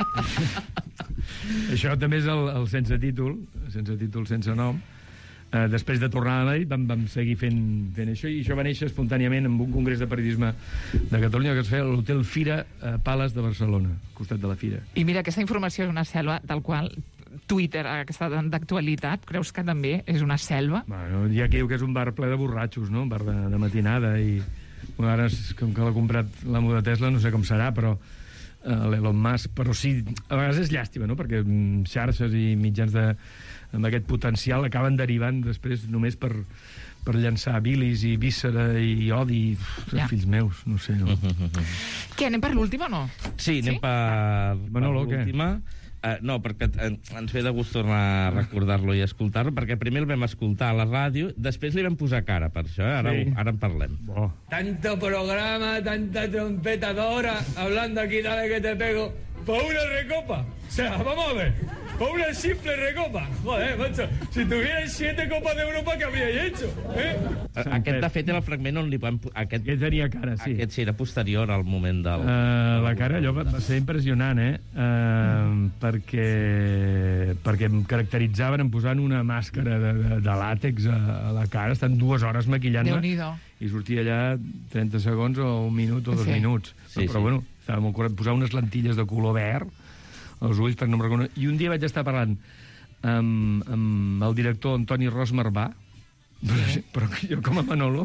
Això també és el, el sense títol, sense títol, sense nom. Uh, després de tornar a Madrid vam, vam seguir fent, fent això, i això va néixer espontàniament en un congrés de periodisme de Catalunya que es feia a l'Hotel Fira uh, Palace de Barcelona, al costat de la Fira. I mira, aquesta informació és una selva del qual Twitter, aquesta d'actualitat, creus que també és una selva? Bueno, hi ha qui diu que és un bar ple de borratxos, no? Un bar de, de matinada, i bueno, ara, com que l'ha comprat l'amo de Tesla, no sé com serà, però uh, l'Elon Musk, però sí, a vegades és llàstima, no? Perquè um, xarxes i mitjans de, amb aquest potencial acaben derivant després només per, per llançar bilis i víscera i odi. Uf, ja. Fills meus, no sé. No? Què, anem per l'última o no? Sí, anem sí? per, per l'última. Uh, no, perquè ens ve de gust tornar a recordar-lo i escoltar-lo, perquè primer el vam escoltar a la ràdio, després li vam posar cara per això, eh? ara, sí. ara en parlem. Oh. Tanto programa, tanta trompetadora, hablando aquí, dale que te pego, por una recopa. O sea, vamos a ver, por una simple recopa. Joder, macho, si tuvierais siete copas de Europa, ¿qué habríais hecho? Eh? Aquest, de fet, era el fragment on li vam... Aquest, aquest tenia cara, sí. Aquest sí, era posterior al moment del... Uh, la cara, allò va, va ser impressionant, eh? Uh, perquè, perquè em caracteritzaven em posant una màscara de, de, de làtex a, a la cara, estan dues hores maquillant-me. Déu-n'hi-do. I sortia allà trenta segons o un minut o dos sí. minuts. Sí, però, sí. bueno, estava molt correcte. Posar unes lentilles de color verd als ulls per no em reconèixer. I un dia vaig estar parlant amb, amb el director Antoni Ros Marbà, sí. però jo com a Manolo,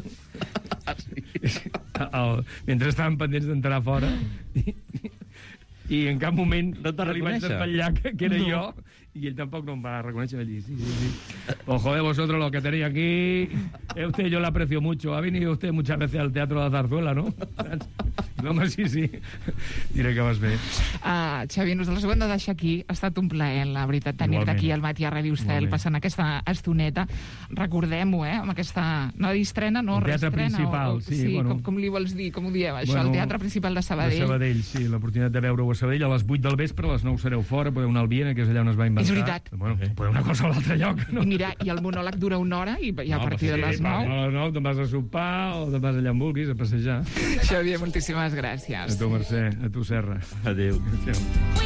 el, mentre estàvem pendents d'entrar fora, i, i en cap moment no li vaig desvetllar que, que era no. jo, y él tampoco nos va a reconocer. Sí, sí, sí. Ojo de vosotros lo que tenéis aquí. Usted yo le aprecio mucho. Ha venido usted muchas veces al Teatro de la Zarzuela, ¿no? No, home, sí, sí. Diré que vas bé. Uh, Xavi, nosaltres ho hem de deixar aquí. Ha estat un plaer, la veritat, tenir-te aquí al Matí a Ràdio Estel, passant aquesta estoneta. Recordem-ho, eh? Amb aquesta... No distrena, no? El teatre restrena, principal, o... sí. sí bueno. com, com li vols dir? Com ho dieu, això? Bueno, el teatre principal de Sabadell. De Sabadell, sí. L'oportunitat de veure-ho a Sabadell. A les vuit del vespre, a les nou sereu fora, podeu anar al Viena, que és allà on es va inventar. És veritat. Bueno, sí. Podeu una cosa a l'altre lloc, no? I mira, i el monòleg dura una hora i, i a no, partir sí, de les nou... A les nou te'n vas a sopar o te'n vas allà on vulguis, a passejar. Xavier, moltíssimes gràcies. A tu, Mercè. A tu, Serra. Adéu. Adéu.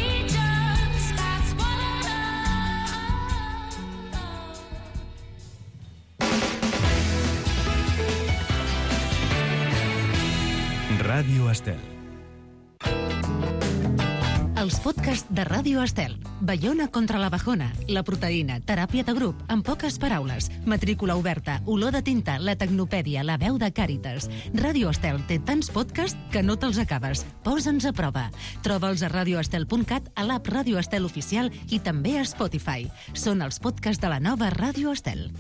Ràdio Estel. Els podcasts de Ràdio Estel. Baiona contra la bajona, la proteïna, teràpia de grup, en poques paraules, matrícula oberta, olor de tinta, la tecnopèdia, la veu de Càritas. Ràdio Estel té tants podcasts que no te'ls acabes. Posa'ns a prova. Troba'ls a radioestel punt cat, a l'app Ràdio Estel oficial i també a Spotify. Són els podcasts de la nova Ràdio Estel.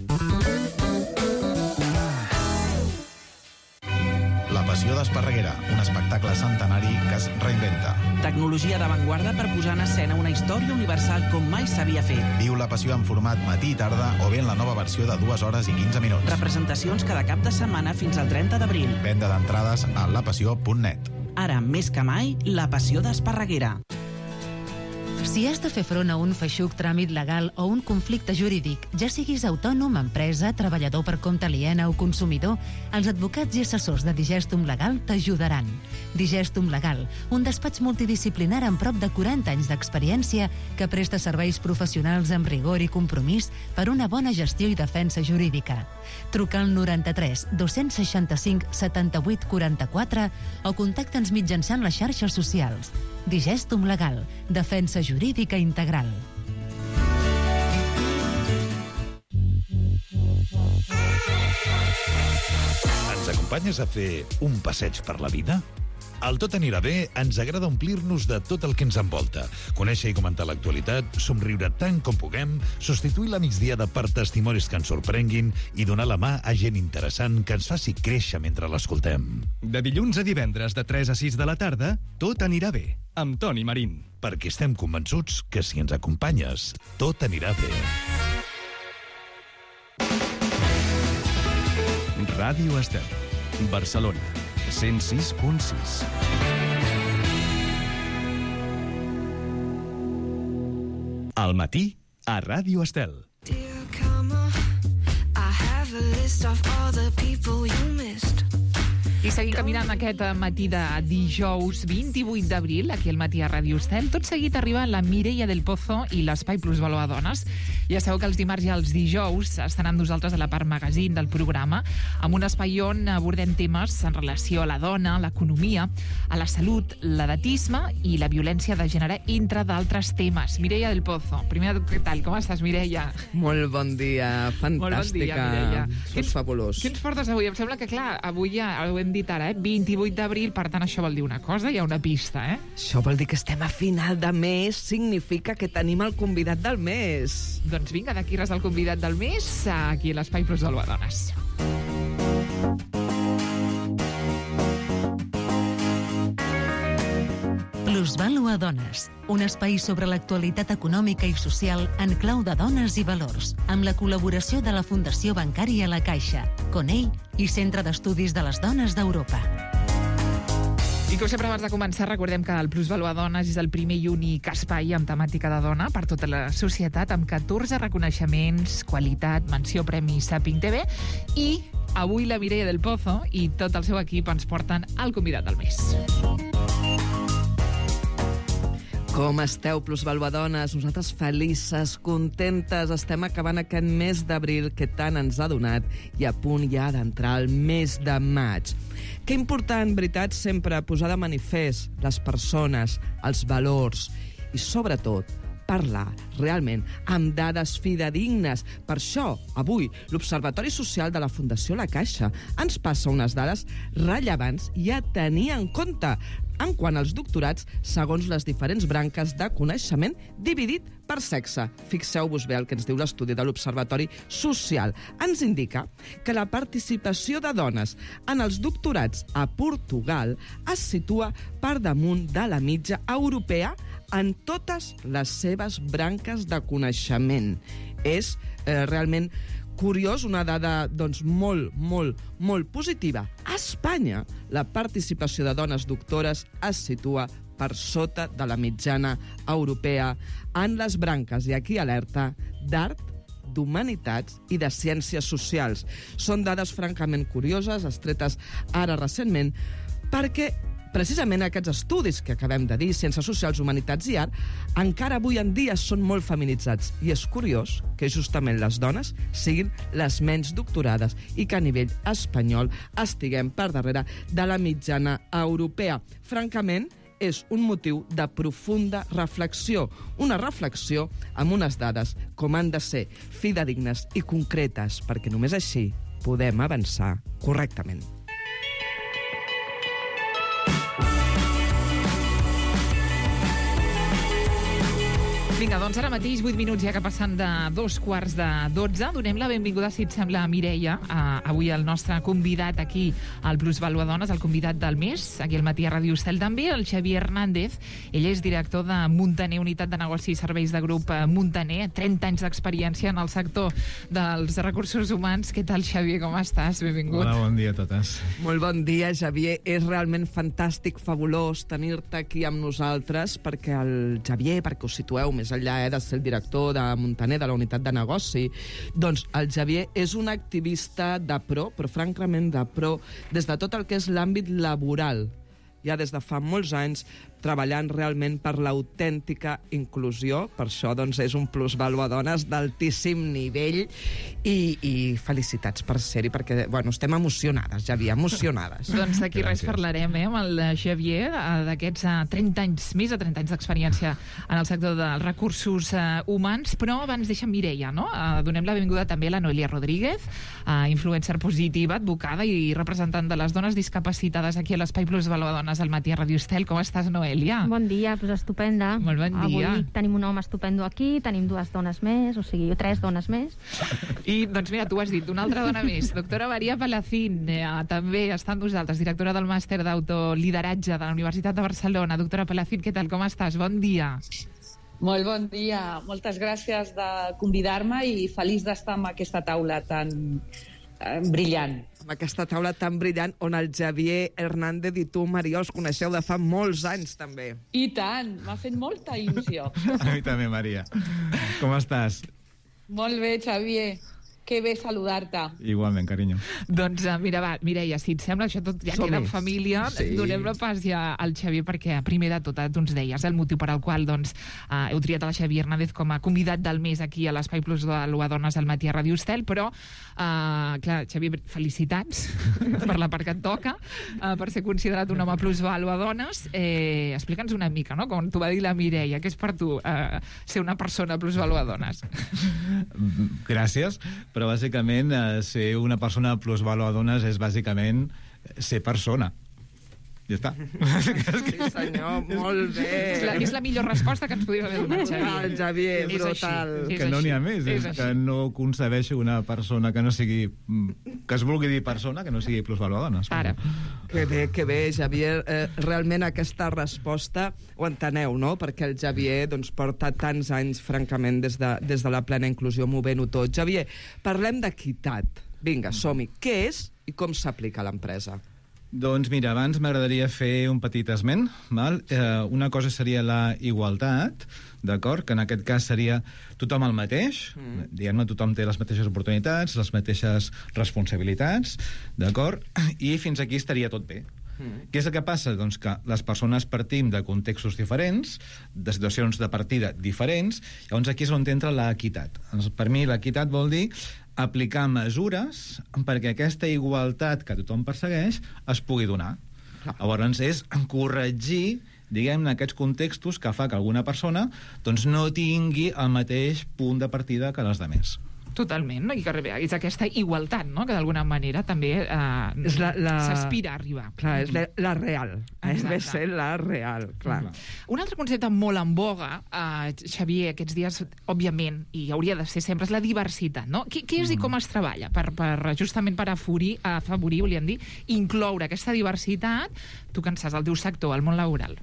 La Passió d'Esparreguera, un espectacle centenari que es reinventa. Tecnologia d'avantguarda per posar en escena una història universal com mai s'havia fet. Viu La Passió en format matí i tarda o bé en la nova versió de dues hores i quinze minuts. Representacions cada cap de setmana fins al trenta d'abril. Venda d'entrades a la passió punt net. Ara, més que mai, La Passió d'Esparreguera. Si has de fer front a un feixuc tràmit legal o un conflicte jurídic, ja siguis autònom, empresa, treballador per compte aliena o consumidor, els advocats i assessors de Digestum Legal t'ajudaran. Digestum Legal, un despatx multidisciplinar amb prop de quaranta anys d'experiència que presta serveis professionals amb rigor i compromís per una bona gestió i defensa jurídica. Truca al noranta-tres dos-cents seixanta-cinc setanta-vuit quaranta-quatre o contacta'ns mitjançant les xarxes socials. Digestum Legal, defensa jurídica integral. Ens acompanyes a fer un passeig per la vida? Al Tot anirà bé ens agrada omplir-nos de tot el que ens envolta, conèixer i comentar l'actualitat, somriure tant com puguem, substituir la migdiada per testimonis que ens sorprenguin i donar la mà a gent interessant que ens faci créixer mentre l'escoltem. De dilluns a divendres de tres a sis de la tarda, Tot anirà bé, amb Toni Marín. Perquè estem convençuts que si ens acompanyes, tot anirà bé. Ràdio Estel, Barcelona, cent sis punt sis. Al matí, a Ràdio Estel. Dear karma, I have a list of all the people you missed. I seguim caminant aquest matí de dijous vint-i-vuit d'abril, aquí al matí a Ràdio Estel. Tot seguit arriba la Mireia del Pozo i l'Espai Plusvalor a Dones. Ja sabeu que els dimarts i els dijous estan amb nosaltres a la part magazine del programa, amb un espai on abordem temes en relació a la dona, a l'economia, a la salut, l'edatisme i la violència de gènere, entre d'altres temes. Mireia del Pozo, primer de tot, què tal? Com estàs, Mireia? Molt bon dia, fantàstica. Molt bon dia, Mireia. Sos fabulós. Què ens portes avui? Em sembla que, clar, avui ja ho hem dit ara, eh? vint-i-vuit d'abril, per tant, això vol dir una cosa, hi ha una pista, eh? Això vol dir que estem a final de mes, significa que tenim el convidat del mes. Doncs vinga, d'aquí res el convidat del mes, aquí a l'Espai Plusvalor a Dones. Plusvalor a Dones, un espai sobre l'actualitat econòmica i social en clau de dones i valors, amb la col·laboració de la Fundació Bancària La Caixa, Conell i Centre d'Estudis de les Dones d'Europa. I com sempre, abans de començar, recordem que el Plusvalor a Dones és el primer i únic espai amb temàtica de dona per tota la societat, amb catorze reconeixements, qualitat, menció, premi Saping T V, i avui la Mireia del Pozo i tot el seu equip ens porten el convidat del mes. Com esteu, Plusvaluadones? Nosaltres felices, contentes. Estem acabant aquest mes d'abril que tant ens ha donat i a punt ja d'entrar el mes de maig. Que important, veritat, sempre posar de manifest les persones, els valors i, sobretot, parlar realment amb dades fidedignes. Per això, avui, l'Observatori Social de la Fundació La Caixa ens passa unes dades rellevants i a tenir en compte en quant als doctorats segons les diferents branques de coneixement dividit per sexe. Fixeu-vos bé el que ens diu l'estudi de l'Observatori Social. Ens indica que la participació de dones en els doctorats a Portugal es situa per damunt de la mitja europea en totes les seves branques de coneixement. És eh, realment curiós, una dada doncs, molt, molt, molt positiva. A Espanya, la participació de dones doctores es situa per sota de la mitjana europea en les branques, i aquí alerta, d'art, d'humanitats i de ciències socials. Són dades francament curioses, estretes ara recentment, perquè precisament aquests estudis que acabem de dir, ciències socials, humanitats i art, encara avui en dia són molt feminitzats. I és curiós que justament les dones siguin les menys doctorades i que a nivell espanyol estiguem per darrere de la mitjana europea. Francament, és un motiu de profunda reflexió. Una reflexió amb unes dades com han de ser fidedignes i concretes, perquè només així podem avançar correctament. Vinga, doncs ara mateix, vuit minuts ja que passen de dos quarts de dotze. Donem la benvinguda, si et sembla, a Mireia, a, avui el nostre convidat aquí al Plusvalor a Dones, el convidat del mes, aquí al matí a Ràdio Estel també, el Xavier Hernández. Ell és director de Muntaner, Unitat de Negoci i Serveis de Grup Muntaner, trenta anys d'experiència en el sector dels recursos humans. Què tal, Xavier, com estàs? Benvingut. Hola, bon dia a totes. Molt bon dia, Xavier. És realment fantàstic, fabulós tenir-te aquí amb nosaltres, perquè el Xavier, perquè us situeu més enllà eh, de ser el director de Muntaner, de la unitat de negoci, doncs el Xavier és un activista de pro, però francament de pro, des de tot el que és l'àmbit laboral. Ja des de fa molts anys treballant realment per l'autèntica inclusió. Per això doncs, és un plusvàlua dones d'altíssim nivell i, i felicitats per ser-hi, perquè bueno, estem emocionades, Xavier, emocionades. Doncs d'aquí res parlarem eh, amb el Xavier d'aquests uh, trenta anys, més de trenta anys d'experiència en el sector dels recursos uh, humans, però abans deixa'm Mireia, no? Uh, donem la benvinguda també a la Noelia Rodríguez, uh, influencer positiva, advocada i representant de les dones discapacitades aquí a l'Espai Plus Valor Dones al matí a Radio Estel. Com estàs, Noelia? Bon dia, doncs estupenda. Molt bon dia. Avui tenim un home estupendo aquí, tenim dues dones més, o sigui, tres dones més. I, doncs mira, tu has dit una altra dona més, doctora Maria Palacín, eh, també està amb nosaltres, directora del màster d'autolideratge de la Universitat de Barcelona. Doctora Palacín, què tal, com estàs? Bon dia. Molt bon dia. Moltes gràcies de convidar-me i feliç d'estar en aquesta taula tan eh, brillant. Amb aquesta taula tan brillant on el Xavier Hernández i tu, Maria, els coneixeu de fa molts anys, també. I tant, m'ha fet molta il·lusió. A mi també, Maria. Com estàs? Molt bé, Xavier. Que bé saludar-te. Igualment, carinyo. Doncs uh, mira, va, Mireia, si et sembla, això tot ja queda en família, sí. Donem-la pas ja al Xavier, perquè primer de tot tu ens deies el motiu per al qual doncs, uh, heu triat el Xavier Hernández com a convidat del mes aquí a l'Espai Plus de l'U A Dones al matí a Radio Estel, però, uh, clar, Xavier, felicitats per la part que et toca, uh, per ser considerat un home plus a l'U A Dones. Eh, Explica'ns una mica, no?, com t'ho va dir la Mireia, què és per tu uh, ser una persona plus a l'U A Dones? Gràcies. Però bàsicament eh, ser una persona plusvàlua a dones és bàsicament ser persona. Ja està. Sí, senyor, molt bé. És la, és la millor resposta que ens podria haver donat, Xavier. El Xavier, és brutal. Així, que no n'hi ha més, és, és que no concebeixo una persona que no sigui... que es vulgui dir persona, que no sigui plusvàlua a dones. Ara. Que bé, que bé, Xavier. Eh, realment aquesta resposta ho enteneu, no? Perquè el Xavier doncs, porta tants anys, francament, des de, des de la plena inclusió, movent-ho tot. Xavier, parlem d'equitat. Vinga, som-hi. Què és i com s'aplica a l'empresa? Doncs mira, abans m'agradaria fer un petit esment. Val? Eh, una cosa seria la igualtat, d'acord? Que en aquest cas seria tothom el mateix, mm. diguem-ne, tothom té les mateixes oportunitats, les mateixes responsabilitats, d'acord? I fins aquí estaria tot bé. Mm. Què és el que passa? Doncs que les persones partim de contextos diferents, de situacions de partida diferents, llavors aquí és on entra l'equitat. Per mi l'equitat vol dir aplicar mesures perquè aquesta igualtat que tothom persegueix es pugui donar. Llavors és corregir, diguem-ne, aquests contextos que fa que alguna persona doncs, no tingui el mateix punt de partida que les altres. Totalment, no? I que és aquesta igualtat, no?, que d'alguna manera també eh, s'aspira a arribar. Clar, és la, la real. És de ser la real, clar. clar. Un altre concepte molt en boga, eh, Xavier, aquests dies, òbviament, i hauria de ser sempre, és la diversitat, no? Què, què és mm. i com es treballa per, per justament per afavorir, afavorir, volíem dir, incloure aquesta diversitat, tu que en saps, el teu sector, el món laboral?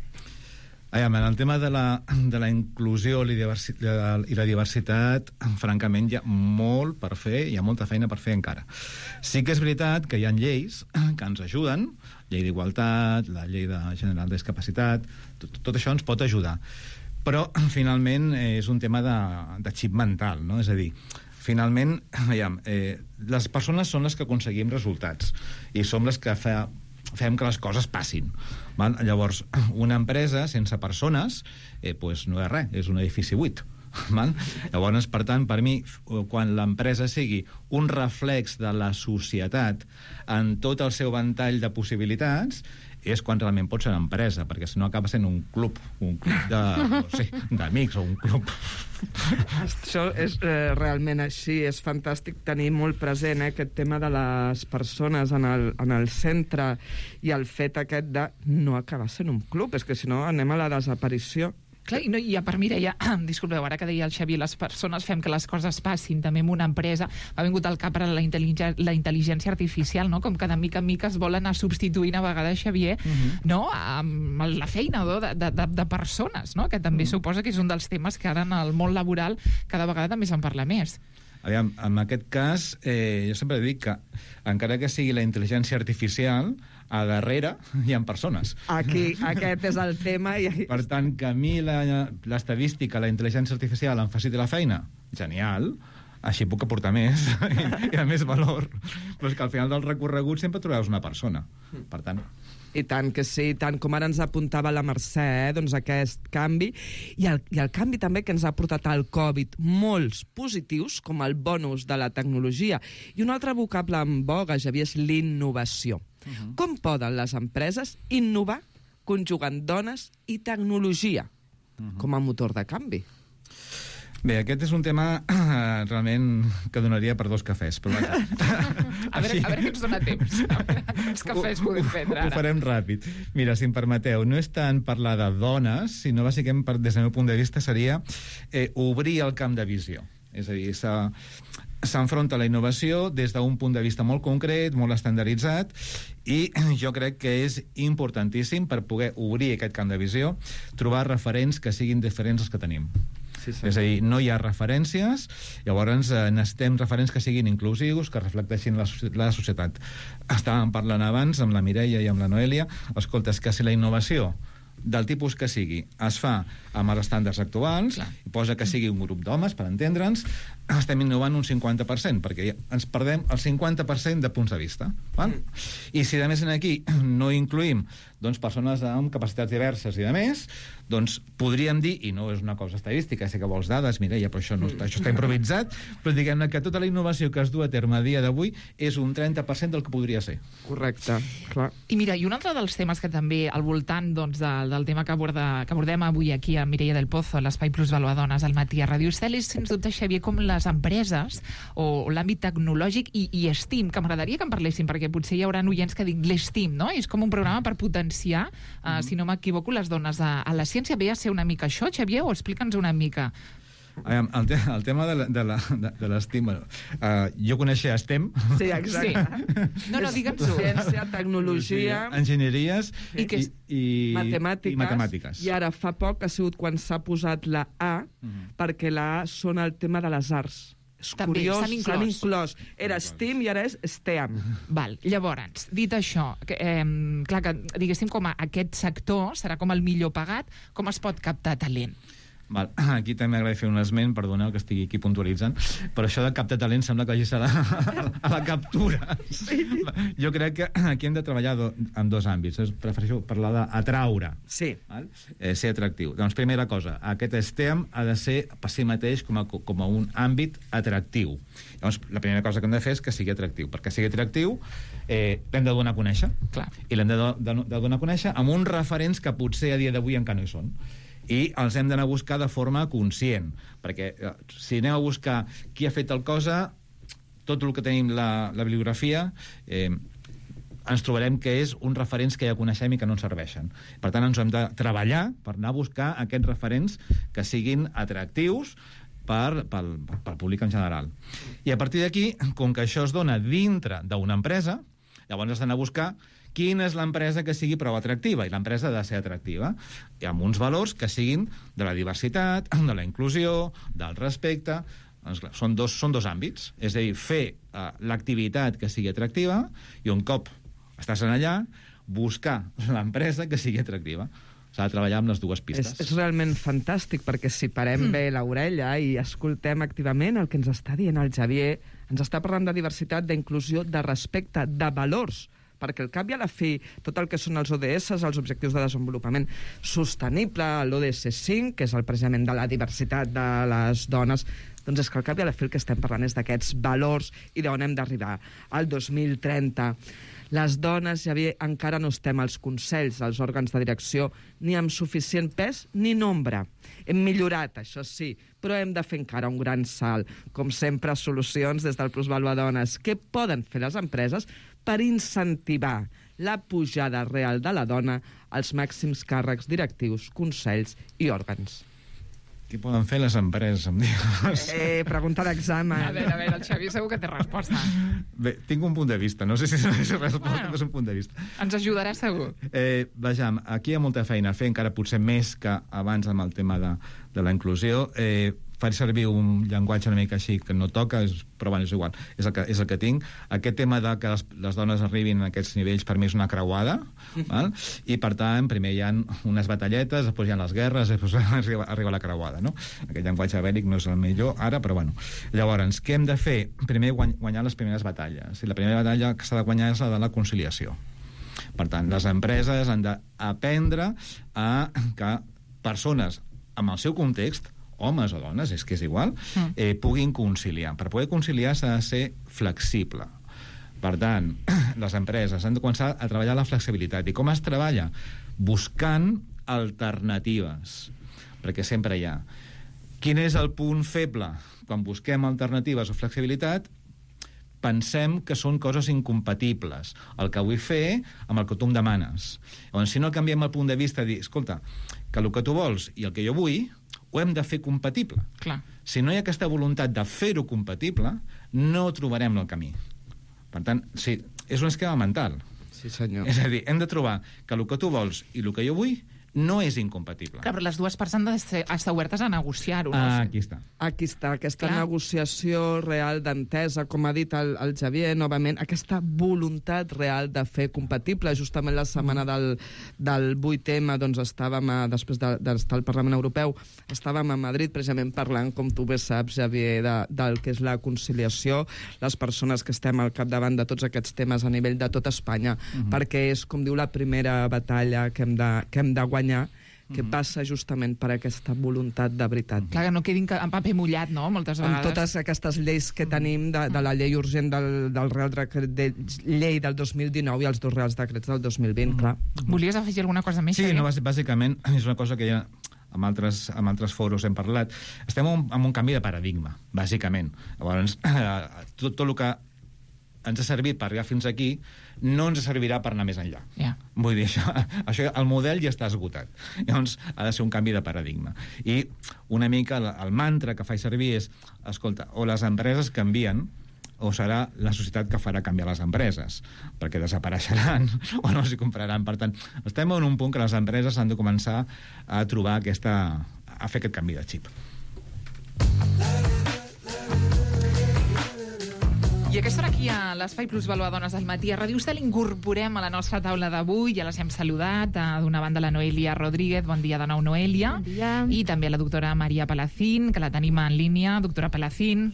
En el tema de la, de la inclusió i la diversitat, francament, hi ha molt per fer, hi ha molta feina per fer encara. Sí que és veritat que hi ha lleis que ens ajuden, llei d'igualtat, la llei de general de discapacitat, tot, tot això ens pot ajudar. Però, finalment, és un tema de, de xip mental, no? És a dir, finalment, veiem, eh, les persones són les que aconseguim resultats i som les que fa, fem que les coses passin. Val? Llavors, una empresa sense persones eh, pues no és res, és un edifici buit. Val? Llavors, per tant, per mi, quan l'empresa sigui un reflex de la societat en tot el seu ventall de possibilitats, és quan realment pot ser una empresa, perquè si no acaba sent un club, un club de, no sé, d'amics o un club. Això és eh, realment així, és fantàstic tenir molt present eh, aquest tema de les persones en el, en el centre i el fet aquest de no acabar sent un club, és que si no anem a la desaparició. Clar, i, no, i a part, Mireia, disculpeu, ara que deia el Xavier, les persones fem que les coses passin, també en una empresa, m'ha vingut al cap ara la, intel·ligència, la intel·ligència artificial, no? Com que de mica en mica es vol anar substituint a vegades, Xavier, uh-huh. no? amb la feina no? de, de, de persones, no? Que també uh-huh. suposa que és un dels temes que ara en el món laboral cada vegada també se'n parla més. Aviam, en aquest cas, eh, jo sempre dic que, encara que sigui la intel·ligència artificial, a darrere hi ha persones. Aquí, aquest és el tema. I... Per tant, que a mi l'estadística, la, la intel·ligència artificial em facilita la feina, genial. així puc aportar més i, i a més valor. Però és que al final del recorregut sempre trobaràs una persona. Per tant... I tant que sí, tant com ara ens apuntava la Mercè, eh? doncs aquest canvi, i el, i el canvi també que ens ha portat al Covid, molts positius, com el bonus de la tecnologia. I un altre vocable en voga, Xavier, és l'innovació. Uh-huh. Com poden les empreses innovar conjugant dones i tecnologia uh-huh. com a motor de canvi? Bé, aquest és un tema eh, realment que donaria per dos cafès, però vaja. A veure, a veure què ens dona temps. A veure quants cafès podem prendre ara. Ho farem ràpid. Mira, si em permeteu, no és tant parlar de dones, sinó bàsicament, per, des del meu punt de vista, seria eh, obrir el camp de visió. És a dir, s'enfronta a la innovació des d'un punt de vista molt concret, molt estandarditzat, i jo crec que és importantíssim per poder obrir aquest camp de visió, trobar referents que siguin diferents als que tenim. Sí, sí. És a dir, no hi ha referències, llavors eh, necessitem referents que siguin inclusius, que reflecteixin la, la societat. Estàvem parlant abans amb la Mireia i amb la Noèlia, escolta, és que si la innovació del tipus que sigui es fa amb els estàndards actuals, clar, i posa que sigui un grup d'homes, per entendre'ns, estem innovant un cinquanta per cent, perquè ens perdem el cinquanta per cent de punts de vista. Val? Mm. I si de més en aquí no incluïm doncs, persones amb capacitats diverses i de més, doncs podríem dir, i no és una cosa estadística, sé que vols dades, Mireia, però això, no, mm. això està improvisat, però diguem-ne que tota la innovació que es du a terme a dia d'avui és un trenta per cent del que podria ser. Correcte, clar. I mira, i un altre dels temes que també, al voltant doncs, del, del tema que, aborda, que abordem avui aquí a Mireia del Pozo, a l'Espai Plus Valuadones al matí a Ràdio Estel, és, sens dubte, Xavier, com les empreses o l'àmbit tecnològic i, i STEAM, que m'agradaria que en parléssim, perquè potser hi haurà oients que diguin l'STEAM, no? És com un programa per potenciar, uh, mm. si no m'equivoco, les dones a, a la ciència. Ve a ser una mica això, Xavier, o explica'ns una mica. El, te el tema de l'STEM, bueno, uh, jo coneixia STEM. Sí, exacte. Sí. No, no, digue'ns-ho. Ciència, tecnologia... Enginyeries i, i, i, matemàtiques, i matemàtiques. I ara fa poc ha sigut quan s'ha posat la A, uh-huh. perquè la A són el tema de les arts. És també curiós, s'han inclòs. inclòs. Era STEAM i ara és STEAM. Val, llavors, dit això, que, eh, clar que, diguéssim, com a aquest sector serà com el millor pagat, com es pot captar talent? Val. Aquí també m'agrada fer un esment, perdoneu que estigui aquí puntualitzant, però això de captar talent sembla que vagi a la, a la captura. Sí. Jo crec que aquí hem de treballar do, en dos àmbits. Prefereixo parlar d'atraure. Sí. Val? Eh, ser atractiu. Doncs, primera cosa, aquest STEM ha de ser per si mateix com a, com a un àmbit atractiu. Llavors, la primera cosa que hem de fer és que sigui atractiu. Perquè sigui atractiu, eh, l'hem de donar a conèixer. Clar. I l'hem de, de, de donar a conèixer amb uns referents que potser a dia d'avui encara no hi són. I els hem d'anar a buscar de forma conscient, perquè eh, si anem a buscar qui ha fet tal cosa, tot el que tenim la, la bibliografia, eh, ens trobarem que és uns referents que ja coneixem i que no ens serveixen. Per tant, ens hem de treballar per anar a buscar aquests referents que siguin atractius per, per, per públic en general. I a partir d'aquí, com que això es dona dintre d'una empresa, llavors has d'anar a buscar quina és l'empresa que sigui prou atractiva, i l'empresa ha de ser atractiva, i amb uns valors que siguin de la diversitat, de la inclusió, del respecte. Doncs, clar, són, dos, són dos àmbits, és a dir, fer uh, l'activitat que sigui atractiva i un cop estàs en allà, buscar l'empresa que sigui atractiva. S'ha de treballar amb les dues pistes. És, és realment fantàstic, perquè si parem mm. bé l'orella i escoltem activament el que ens està dient el Xavier, ens està parlant de diversitat, d'inclusió, de respecte, de valors, perquè al cap i a la fi, tot el que són els O D S, els Objectius de Desenvolupament Sostenible, l'O D S cinc, que és el precisament de la diversitat de les dones, doncs és que al cap i a la fi el que estem parlant és d'aquests valors i d'on hem d'arribar al dos mil trenta. Les dones, Xavier, encara no estem als consells, als òrgans de direcció, ni amb suficient pes ni nombre. Hem millorat, això sí, però hem de fer encara un gran salt. Com sempre, solucions des del Plus Valuadones. Què poden fer les empreses per incentivar la pujada real de la dona als màxims càrrecs directius, consells i òrgans? Què poden fer les empreses, em dius? Eh, pregunta d'examen. A veure, a veure, el Xavi segur que té resposta. Bé, tinc un punt de vista, no sé si és una resposta, bueno, és un punt de vista. Ens ajudarà segur. Eh, vejam, aquí hi ha molta feina a fer, encara potser més que abans amb el tema de, de la inclusió. Eh, faig servir un llenguatge una mica així que no toca, és, però bueno, és igual, és el, que, és el que tinc. Aquest tema de que les, les dones arribin a aquests nivells per mi és una creuada, val? I per tant, primer hi ha unes batalletes, després hi ha les guerres, després arriba, arriba la creuada, no? Aquest llenguatge bèl·lic no és el millor ara, però bueno. Llavors, què hem de fer? Primer guanyar les primeres batalles. I la primera batalla que s'ha de guanyar és la de la conciliació. Per tant, les empreses han d'aprendre a que persones amb el seu context, homes o dones, és que és igual, eh, puguin conciliar. Per poder conciliar s'ha de ser flexible. Per tant, les empreses han de començar a treballar la flexibilitat. I com es treballa? Buscant alternatives, perquè sempre hi ha. Quin és el punt feble? Quan busquem alternatives o flexibilitat, pensem que són coses incompatibles. El que vull fer amb el que tu em demanes. Llavors, si no canviem el punt de vista i dir, escolta, que el que tu vols i el que jo vull ho hem de fer compatible. Clar. Si no hi ha aquesta voluntat de fer-ho compatible, no trobarem el camí. Per tant, sí, és un esquema mental. Sí, senyor. És a dir, hem de trobar que el que tu vols i el que jo vull no és incompatible. Clar, però les dues parts han d'estar obertes a negociar-ho. No? Ah, aquí està. Aquí està, aquesta Clar. negociació real d'entesa, com ha dit el, el Xavier, novament, aquesta voluntat real de fer compatible. Justament la setmana del, del vuit eme, doncs estàvem, a, després de, d'estar al Parlament Europeu, estàvem a Madrid precisament parlant, com tu bé saps, Xavier, de, del que és la conciliació, les persones que estem al capdavant de tots aquests temes a nivell de tot Espanya, uh-huh. perquè és, com diu, la primera batalla que hem de, que hem de guanyar, que mm-hmm. passa justament per aquesta voluntat de veritat. Clar, que no quedin en paper mullat, no?, moltes vegades. Amb totes aquestes lleis que tenim de, de la llei urgent del, del Real Decret de Llei del dos mil dinou i els dos Reals Decrets del dos mil vint, mm-hmm. clar. Volies afegir alguna cosa més? Sí, Xavier? no, bàsicament és una cosa que ja amb altres, amb altres foros hem parlat. Estem en un, en un canvi de paradigma, bàsicament. Llavors, tot, tot el que ens ha servit per arribar fins aquí no ens servirà per anar més enllà. Yeah. Vull dir, això, això, el model ja està esgotat. Llavors, ha de ser un canvi de paradigma. I una mica el, el mantra que faig servir és, escolta, o les empreses canvien o serà la societat que farà canviar les empreses, perquè desapareixeran o no s'hi compraran. Per tant, estem en un punt que les empreses han de començar a trobar aquesta, a fer aquest canvi de xip. I aquesta hora aquí a l'Espai Plus Valoar Dones al matí a Ràdio Estel incorporem a la nostra taula d'avui, ja les hem saludat, d'una banda la Noelia Rodríguez, bon dia de nou Noelia, bon dia. I també la doctora Maria Palacín, que la tenim en línia. Doctora Palacín.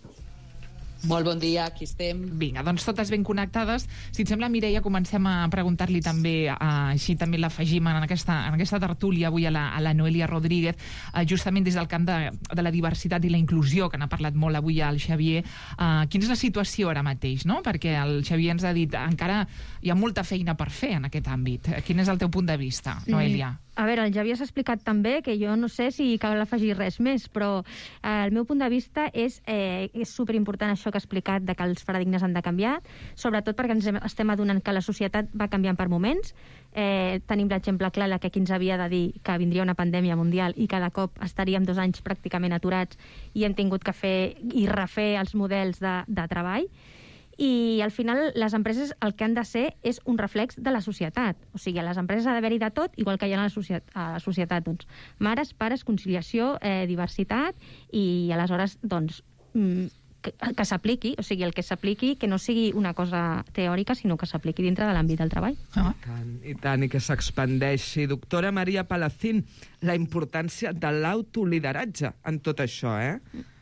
Molt bon dia, aquí estem. Vinga, doncs totes ben connectades. Si et sembla, Mireia, comencem a preguntar-li també, uh, així també l'afegim en aquesta, en aquesta tertúlia avui a la, a la Noelia Rodríguez, uh, justament des del camp de, de la diversitat i la inclusió, que n'ha parlat molt avui el Xavier. Uh, quina és la situació ara mateix, no? Perquè el Xavier ens ha dit encara hi ha molta feina per fer en aquest àmbit. Quin és el teu punt de vista, Noelia? Mm. A veure, el Xavier s'ha explicat també, que jo no sé si cal afegir res més, però eh, el meu punt de vista és, eh, és superimportant això que ha explicat, de que els paradigmes han de canviar, sobretot perquè ens estem adonant que la societat va canviant per moments. Eh, tenim l'exemple clar que aquí ens havia de dir que vindria una pandèmia mundial i cada cop estaríem dos anys pràcticament aturats i hem tingut que fer i refer els models de, de treball. I al final les empreses el que han de ser és un reflex de la societat. O sigui, a les empreses ha d'haver-hi de tot, igual que hi ha a la societat. A la societat doncs, mares, pares, conciliació, eh, diversitat, i aleshores doncs, que, que s'apliqui, o sigui, el que s'apliqui, que no sigui una cosa teòrica, sinó que s'apliqui dintre de l'àmbit del treball. Ah. I tant, i tant, i que s'expandeixi. Doctora Maria Palacín, la importància de l'autolideratge en tot això, eh?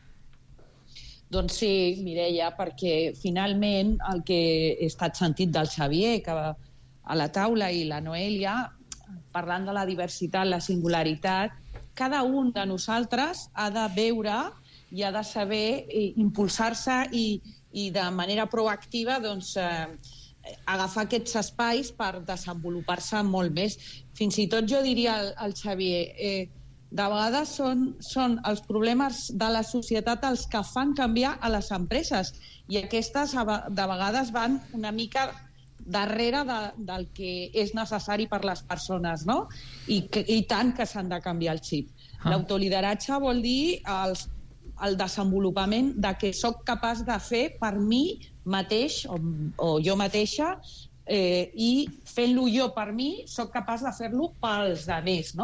Doncs sí, Mireia, perquè finalment el que he estat sentit del Xavier, que a la taula, i la Noelia, parlant de la diversitat, la singularitat, cada un de nosaltres ha de veure i ha de saber impulsar-se i, i de manera proactiva doncs, eh, agafar aquests espais per desenvolupar-se molt més. Fins i tot jo diria al, al Xavier... Eh, de vegades són, són els problemes de la societat els que fan canviar a les empreses, i aquestes de vegades van una mica darrere de, del que és necessari per les persones, no? I, i tant que s'han de canviar el xip. Ah. L'autolideratge vol dir els, el desenvolupament de que sóc capaç de fer per mi mateix o, o jo mateixa, eh, i fent-lo jo per mi sóc capaç de fer-lo pels altres, no?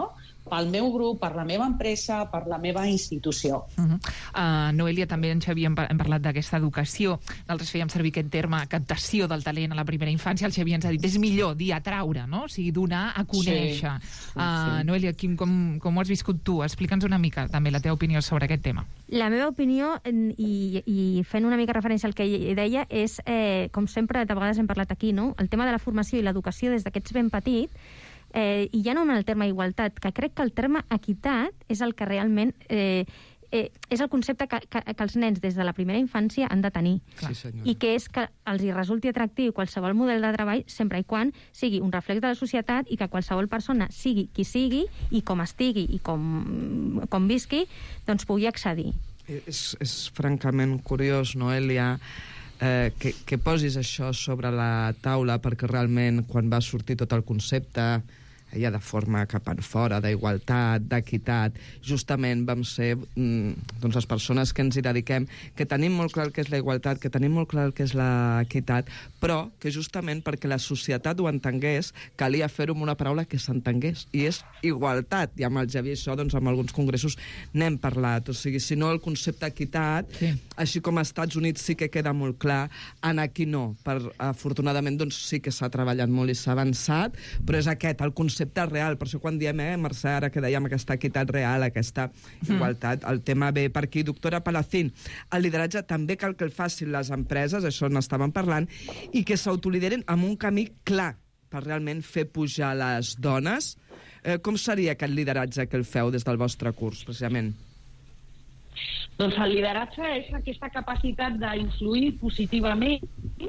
pel meu grup, per la meva empresa, per la meva institució. Uh -huh. uh, Noelia, també en Xavier hem, hem parlat d'aquesta educació. Nosaltres fèiem servir aquest terme captació del talent a la primera infància. El Xavier ens ha dit, és millor dir atraure, no? O sigui, donar a conèixer. Sí, sí, uh, sí. Noelia, Quim, com, com ho has viscut tu? Explica'ns una mica també la teva opinió sobre aquest tema. La meva opinió, i, i fent una mica referència al que ell deia, és, eh, com sempre, de vegades hem parlat aquí, no? El tema de la formació i l'educació des d'aquests ben petit, eh, i ja no en el terme igualtat, que crec que el terme equitat és el que realment... Eh, eh, és el concepte que, que, que els nens des de la primera infància han de tenir. Sí, I que és que els hi resulti atractiu qualsevol model de treball sempre i quan sigui un reflex de la societat i que qualsevol persona, sigui qui sigui i com estigui i com, com visqui, doncs pugui accedir. És, és francament curiós, Noelia, eh, que, que posis això sobre la taula, perquè realment quan va sortir tot el concepte ja de forma cap enfora, d'igualtat, d'equitat, justament vam ser mm, doncs les persones que ens hi dediquem, que tenim molt clar el que és la igualtat, que tenim molt clar el que és l'equitat, però que justament perquè la societat ho entengués, calia fer-ho amb una paraula que s'entengués, i és igualtat. I amb el Xavier això, doncs, en alguns congressos n'hem parlat. O sigui, si no, el concepte equitat, sí. així com als Estats Units sí que queda molt clar, en aquí no. Per, afortunadament, doncs, sí que s'ha treballat molt i s'ha avançat, però és aquest, el concepte real. Per això quan diem, eh, Mercè, ara que dèiem aquesta equitat real, aquesta igualtat, el tema ve per aquí. Doctora Palacín, el lideratge també cal que el facin les empreses, això n'estàvem parlant, i que s'autolideren amb un camí clar per realment fer pujar les dones. Eh, com seria aquest lideratge que el feu des del vostre curs, precisament? Doncs el lideratge és aquesta capacitat d'influir positivament,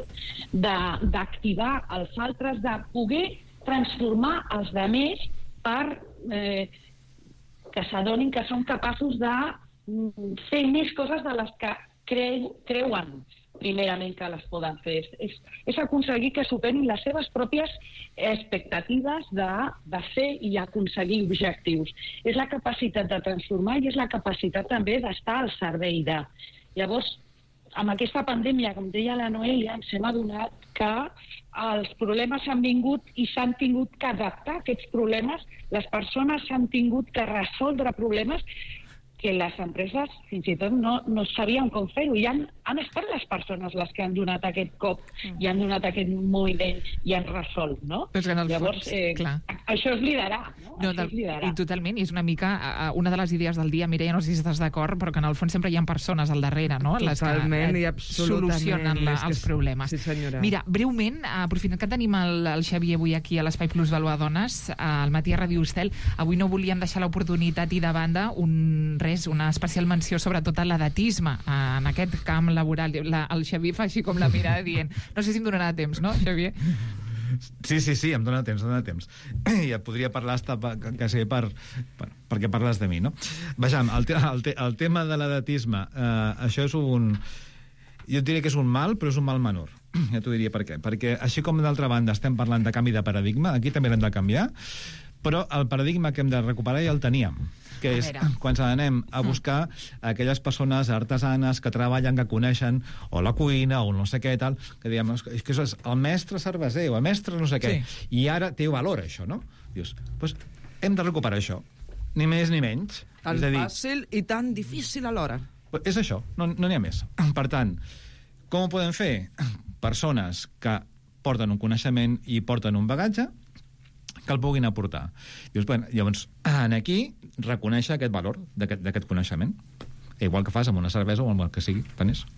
d'activar els altres, de poder transformar els altres per eh, que s'adonin que són capaços de fer més coses de les que creu, creuen primerament que les poden fer. És, és aconseguir que superin les seves pròpies expectatives de, de fer i aconseguir objectius. És la capacitat de transformar i és la capacitat també d'estar al servei de. Llavors, amb aquesta pandèmia, com deia la Noelia, ens hem adonat que els problemes han vingut i s'han tingut que adaptar a aquests problemes, les persones han tingut que resoldre problemes que les empreses fins i tot no, no sabien com fer-ho, i han, han estat les persones les que han donat aquest cop mm. i han donat aquest moviment i han resolt, no? Pues en el Llavors, fons, eh, clar. això és liderar, no? no això del, és liderar. I totalment, i és una mica uh, una de les idees del dia, Mireia, no sé si estàs d'acord, però que en el fons sempre hi ha persones al darrere, no? Totalment, les que, i absolutament. Solucionen la, els problemes. Sí, senyora. Mira, breument, aprofitant que tenim el, el Xavier avui aquí a l'Espai Plus Valoar Dones, al matí a Ràdio Estel, avui no volíem deixar l'oportunitat i de banda un, res, una especial menció sobretot a l'edatisme en aquest camp laboral. La, el Xavier fa així com la mirada dient, no sé si em donarà temps, no, Xavier? Sí, sí, sí, em dona temps, em dona temps. I et podria parlar hasta quasi per, per, perquè parles de mi, no? Vejam, el, te, el, te, el tema de l'edatisme, eh, això és un... Jo et diré que és un mal, però és un mal menor. Ja t'ho diria per què. Perquè així com d'altra banda estem parlant de canvi de paradigma, aquí també l'hem de canviar, però el paradigma que hem de recuperar ja el teníem, que és quan anem a buscar aquelles persones artesanes que treballen, que coneixen o la cuina o no sé què tal, que diem, és que és el mestre cerveser o el mestre no sé què, sí. I ara té valor això, no? Dius, doncs hem de recuperar això, ni més ni menys. Tan dir, fàcil i tan difícil alhora. És això, no n'hi no ha més. Per tant, com ho podem fer? Persones que porten un coneixement i porten un bagatge que el puguin aportar. Dius, bueno, llavors, en aquí, reconèixer aquest valor d'aquest coneixement. Igual que fas amb una cervesa o amb el que sigui, tant és.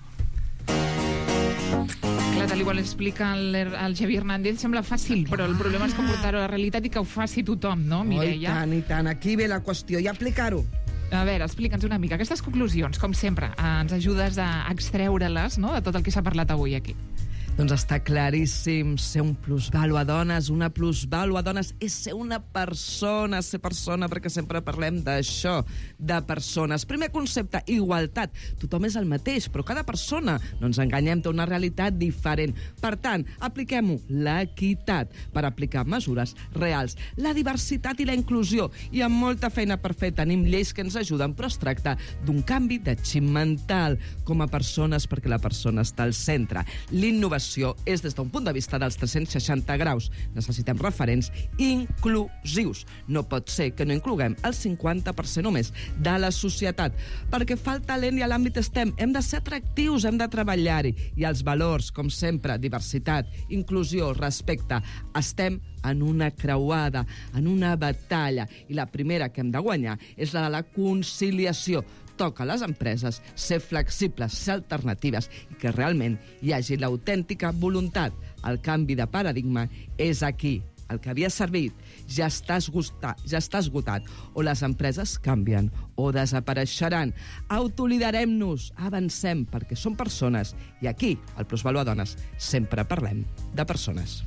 Clar, tal igual explica el, el Xavier Hernández, sembla fàcil, però el problema és comportar-ho a la realitat i que ho faci tothom, no, Mireia? Oh, i tant, i tant. Aquí ve la qüestió, i aplicar-ho. A veure, explica'ns una mica. Aquestes conclusions, com sempre, ens ajudes a extreure-les, no?, de tot el que s'ha parlat avui aquí. Doncs està claríssim, ser un plusvàlua a dones, una plusvàlua a dones és ser una persona, ser persona, perquè sempre parlem d'això, de persones. Primer concepte, igualtat. Tothom és el mateix, però cada persona, no ens enganyem, té una realitat diferent. Per tant, apliquem-ho, l'equitat, per aplicar mesures reals, la diversitat i la inclusió. I amb molta feina per fer, tenim lleis que ens ajuden, però es tracta d'un canvi de xip mental com a persones, perquè la persona està al centre. L'innovació inversió és des d'un punt de vista dels tres-cents seixanta graus. Necessitem referents inclusius. No pot ser que no incloguem el cinquanta per cent només de la societat, perquè fa el talent i a l'àmbit STEM. Hem de ser atractius, hem de treballar-hi. I els valors, com sempre, diversitat, inclusió, respecte. Estem en una creuada, en una batalla. I la primera que hem de guanyar és la de la conciliació. Toca a les empreses ser flexibles, ser alternatives i que realment hi hagi l'autèntica voluntat. El canvi de paradigma és aquí. El que havia servit ja està esgotat, ja està esgotat. O les empreses canvien o desapareixeran. Autoliderem-nos, avancem, perquè som persones. I aquí, al Plusvalua Dones, sempre parlem de persones.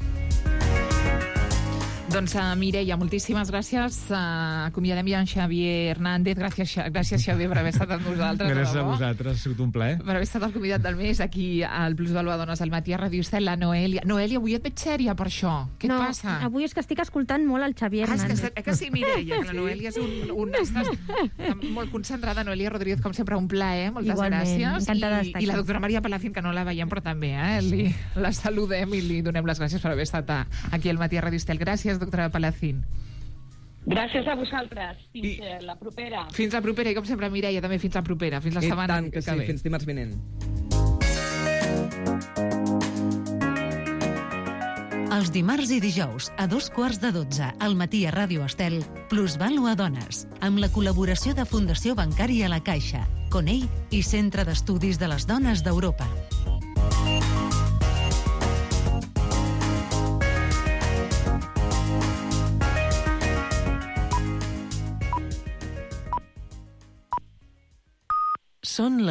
Doncs, uh, Mireia, moltíssimes gràcies. Uh, acomiadem ja en Xavier Hernández. Gràcies, gràcies, Xavier, per haver estat amb nosaltres. Gràcies a vosaltres, ha sigut un plaer. Per haver estat el convidat del mes aquí al Plusvalua Dones al matí a Ràdio Estel, la Noèlia. Noèlia, avui et veig sèria per això. Què no, et passa? Avui és que estic escoltant molt el Xavier ah, Hernández. És que, eh que sí, Mireia, que la Noèlia és un... un estàs molt concentrada. Noèlia Rodríguez, com sempre, un plaer. Moltes Igualment, gràcies. encantada I, d'estar I la aquí. doctora Maria Palacín, que no la veiem, però també, eh? Li, la saludem i li donem les gràcies per haver estat a, aquí al matí a Ràdio Estel. Gràcies, doctora Palacín. Gràcies a vosaltres. Fins I... la propera. Fins la propera, i com sempre, Mireia, també fins la propera. Fins la I setmana tant que, que sí, ve. fins dimarts vinent. Els dimarts i dijous, a dos quarts de dotze, al matí a Ràdio Estel, Plusvalua Dones, amb la col·laboració de Fundació Bancària La Caixa, Conell i Centre d'Estudis de les Dones d'Europa. Són